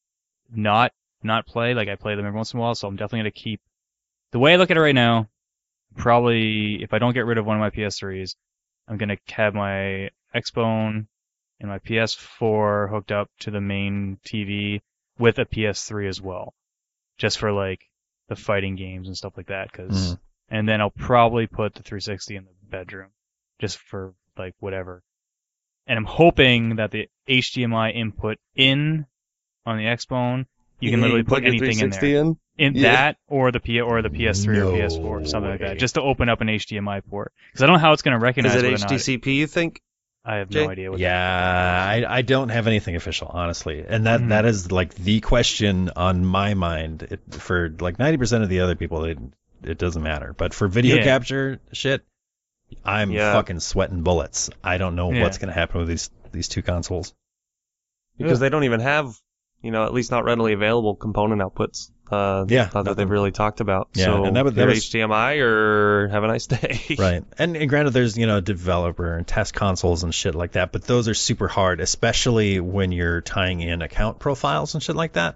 [SPEAKER 1] not play. Like I play them every once in a while, so I'm definitely gonna keep. The way I look at it right now, probably if I don't get rid of one of my PS3s, I'm gonna have my Xbone and my PS4 hooked up to the main TV with a PS3 as well, just for the fighting games and stuff like that. And then I'll probably put the 360 in the bedroom, just for whatever. And I'm hoping that the HDMI input in on the Xbone, you can literally put anything in there. That or the PS3 or PS4, something like that, just to open up an HDMI port. Because I don't know how it's going to recognize it.
[SPEAKER 3] Is it HDCP? You think?
[SPEAKER 1] I have no idea.
[SPEAKER 2] I don't have anything official, honestly, and that is the question on my mind. For 90% of the other people, it doesn't matter. But for video capture shit, I'm fucking sweating bullets. I don't know what's going to happen with these two consoles
[SPEAKER 3] because they don't even have, at least not readily available component outputs. That they've really talked about.
[SPEAKER 2] Yeah,
[SPEAKER 3] so
[SPEAKER 2] and that was
[SPEAKER 3] HDMI or have a nice day.
[SPEAKER 2] Right, and granted, there's developer and test consoles and shit like that, but those are super hard, especially when you're tying in account profiles and shit like that.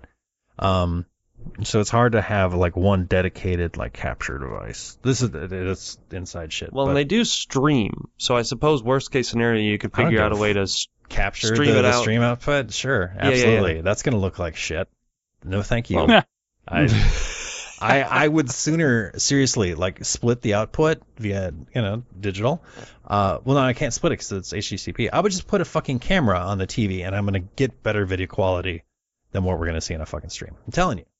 [SPEAKER 2] So it's hard to have one dedicated capture device. It's inside shit.
[SPEAKER 3] Well, and they do stream, so I suppose worst case scenario you could figure out a way to
[SPEAKER 2] capture
[SPEAKER 3] stream
[SPEAKER 2] the stream output. Sure, absolutely. Yeah. That's gonna look like shit. No, thank you.
[SPEAKER 1] Well,
[SPEAKER 2] I would sooner seriously split the output via digital. Well, no, I can't split it because it's HDCP. I would just put a fucking camera on the TV, and I'm gonna get better video quality than what we're gonna see in a fucking stream. I'm telling you.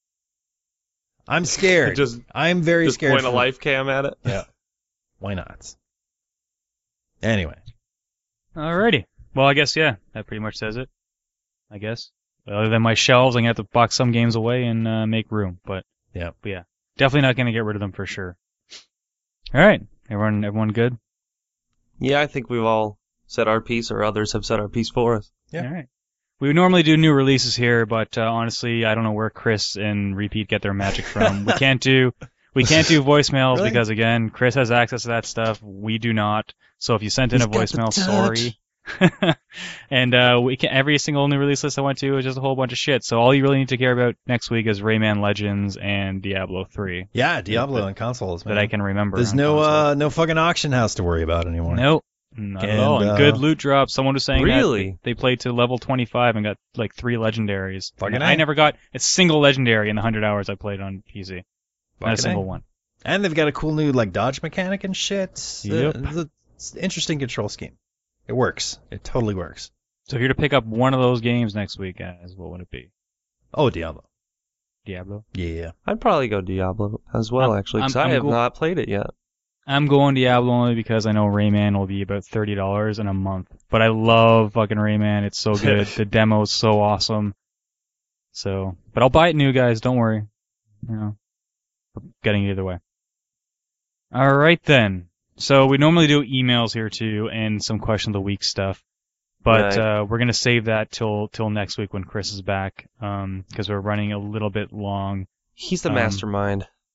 [SPEAKER 2] I'm scared. I'm very scared.
[SPEAKER 3] Just point a live cam at it.
[SPEAKER 2] Yeah. Why not? Anyway.
[SPEAKER 1] Alrighty. Well, I guess that pretty much says it. I guess. Other than my shelves, I'm going to have to box some games away and make room. But yeah, definitely not going to get rid of them for sure. All right, everyone good?
[SPEAKER 3] Yeah, I think we've all said our piece, or others have said our piece for us.
[SPEAKER 1] Yeah. All right. We would normally do new releases here, but honestly, I don't know where Chris and Repeat get their magic from. We can't do voicemails because again, Chris has access to that stuff. We do not. So if you sent in a voicemail, sorry. And every single new release list I went to is just a whole bunch of shit. So all you really need to care about next week is Rayman Legends and Diablo 3.
[SPEAKER 2] Yeah, Diablo on consoles, man.
[SPEAKER 1] That I can remember.
[SPEAKER 2] There's no fucking auction house to worry about anymore.
[SPEAKER 1] Nope. Not at all. And good loot drops. Someone was saying
[SPEAKER 3] really?
[SPEAKER 1] that they played to level 25 and got 3 legendaries.
[SPEAKER 2] Fucking
[SPEAKER 1] I never got a single legendary in the 100 hours I played on PC. Not a single one.
[SPEAKER 2] And they've got a cool new dodge mechanic and shit.
[SPEAKER 1] Yep.
[SPEAKER 2] It's an interesting control scheme. It works. It totally works.
[SPEAKER 1] So if you're to pick up one of those games next week, guys, what would it be?
[SPEAKER 2] Oh, Diablo.
[SPEAKER 1] Yeah.
[SPEAKER 3] I'd probably go Diablo as well, actually, because I have not played it yet.
[SPEAKER 1] I'm going Diablo only because I know Rayman will be about $30 in a month. But I love fucking Rayman. It's so good. The demo's so awesome. So, but I'll buy it new, guys. Don't worry. I'm getting it either way. All right, then. So we normally do emails here, too, and some question of the week stuff. But we're going to save that till next week when Chris is back, because we're running a little bit long.
[SPEAKER 3] He's the mastermind.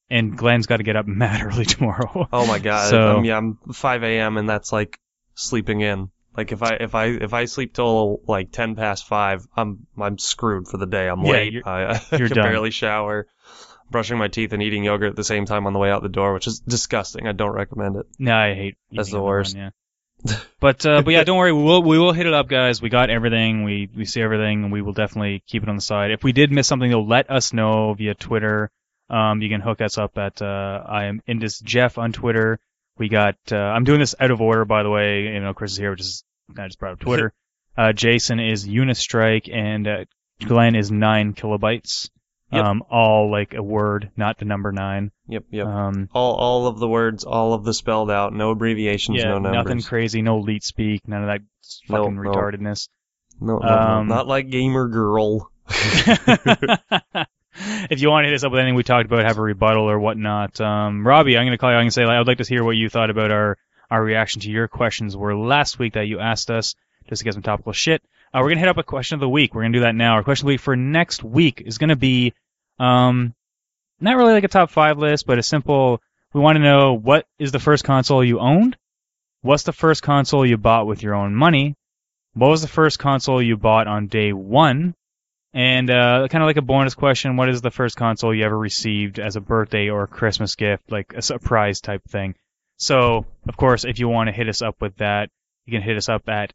[SPEAKER 1] and Glenn's got to get up mad early tomorrow.
[SPEAKER 3] Oh my god.
[SPEAKER 1] So,
[SPEAKER 3] I'm 5 a.m. and that's like sleeping in. Like if I sleep till like 10 past 5, I'm screwed for the day. I'm late. I can barely shower. Brushing my teeth and eating yogurt at the same time on the way out the door, which is disgusting. I don't recommend it.
[SPEAKER 1] No, I hate.
[SPEAKER 3] That's the worst.
[SPEAKER 1] Yeah. But yeah, don't worry. We will hit it up, guys. We got everything. We see everything, and we will definitely keep it on the side. If we did miss something, though, let us know via Twitter. You can hook us up at I am Indus Jeff on Twitter. We got. I'm doing this out of order, by the way. You know, Chris is here, which is I just brought up Twitter. Jason is Unistrike, and Glenn is 9 kilobytes.
[SPEAKER 3] Yep.
[SPEAKER 1] All like a word, not the number 9.
[SPEAKER 3] Yep. All of the words, all of the spelled out, no abbreviations, no numbers.
[SPEAKER 1] Nothing crazy, no leet speak, none of that fucking retardedness.
[SPEAKER 3] No, not like Gamer Girl.
[SPEAKER 1] If you want to hit us up with anything we talked about, have a rebuttal or whatnot, Robbie, I'm going to call you. I'm going to say I would like to hear what you thought about our reaction to your questions were last week that you asked us, just to get some topical shit. We're going to hit up a question of the week. We're going to do that now. Our question of the week for next week is going to be not really like a top 5 list, but a simple, we want to know what is the first console you owned? What's the first console you bought with your own money? What was the first console you bought on day 1? And kind of like a bonus question, what is the first console you ever received as a birthday or a Christmas gift, like a surprise type thing? So, of course, if you want to hit us up with that, you can hit us up at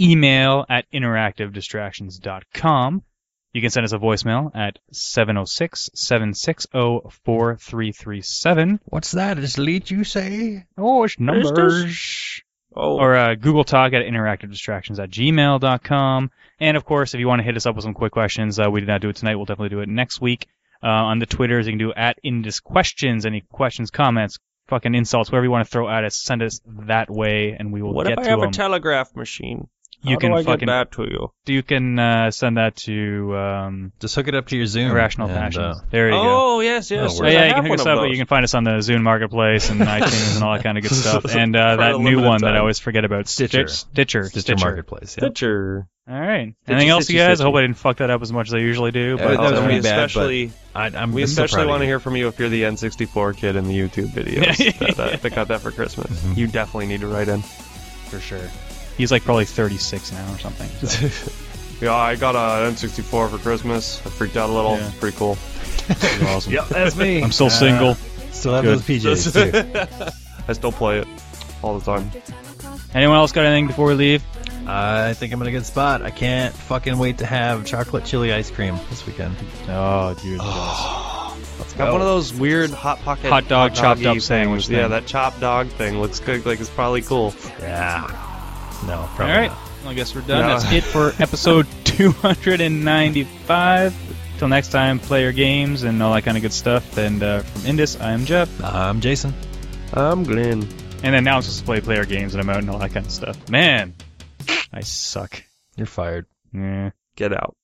[SPEAKER 1] email@interactivedistractions.com. You can send us a voicemail at 706-760-4337.
[SPEAKER 2] What's that? Is lead you say?
[SPEAKER 1] Oh, it's numbers. Or Google Talk at interactivedistractions@gmail.com. And, of course, if you want to hit us up with some quick questions, we did not do it tonight. We'll definitely do it next week. On the Twitters, you can do @IndusQuestions. Any questions, comments, fucking insults, whatever you want to throw at us, send us that way, and we will get to them.
[SPEAKER 3] What if I have a telegraph machine? How do I get that to you?
[SPEAKER 1] You can send that to...
[SPEAKER 2] just hook it up to your Zune.
[SPEAKER 1] Irrational Passions. There you go.
[SPEAKER 3] Oh, yes.
[SPEAKER 1] Yeah, you can hook us up, but you can find us on the Zune Marketplace and iTunes and all that kind of good stuff. And that new one that I always forget about, Stitcher
[SPEAKER 2] Marketplace, yeah.
[SPEAKER 3] Stitcher.
[SPEAKER 1] All right. Anything else, you guys? I hope I didn't fuck that up as much as I usually do. But
[SPEAKER 3] we especially want to hear from you if you're the N64 kid in the YouTube videos that got that for Christmas. Mm-hmm. You definitely need to write in.
[SPEAKER 1] For sure. He's like probably 36 now or something. So.
[SPEAKER 3] Yeah, I got an N64 for Christmas. I freaked out a little. Yeah. Pretty cool.
[SPEAKER 1] Pretty awesome.
[SPEAKER 2] Yep, that's me.
[SPEAKER 1] I'm still single.
[SPEAKER 2] Still have those PJs too.
[SPEAKER 3] I still play it all the time.
[SPEAKER 1] Anyone else got anything before we leave?
[SPEAKER 2] I think I'm in a good spot. I can't fucking wait to have chocolate chili ice cream this weekend.
[SPEAKER 1] Oh, dude.
[SPEAKER 3] Let's go. Got one of those weird hot
[SPEAKER 1] dog chopped up sandwich thing.
[SPEAKER 3] Yeah, that chopped dog thing looks good. Like it's probably cool.
[SPEAKER 2] Yeah. No, probably
[SPEAKER 1] all right.
[SPEAKER 2] not.
[SPEAKER 1] Well, I guess we're done. That's it for episode 295. Till next time, play your games and all that kind of good stuff. And from Indus, I am Jeff.
[SPEAKER 2] I'm Jason.
[SPEAKER 3] I'm Glenn.
[SPEAKER 1] And then now I'm supposed to play your games and I'm out and all that kind of stuff. Man, I suck.
[SPEAKER 2] You're fired.
[SPEAKER 1] Yeah.
[SPEAKER 3] Get out.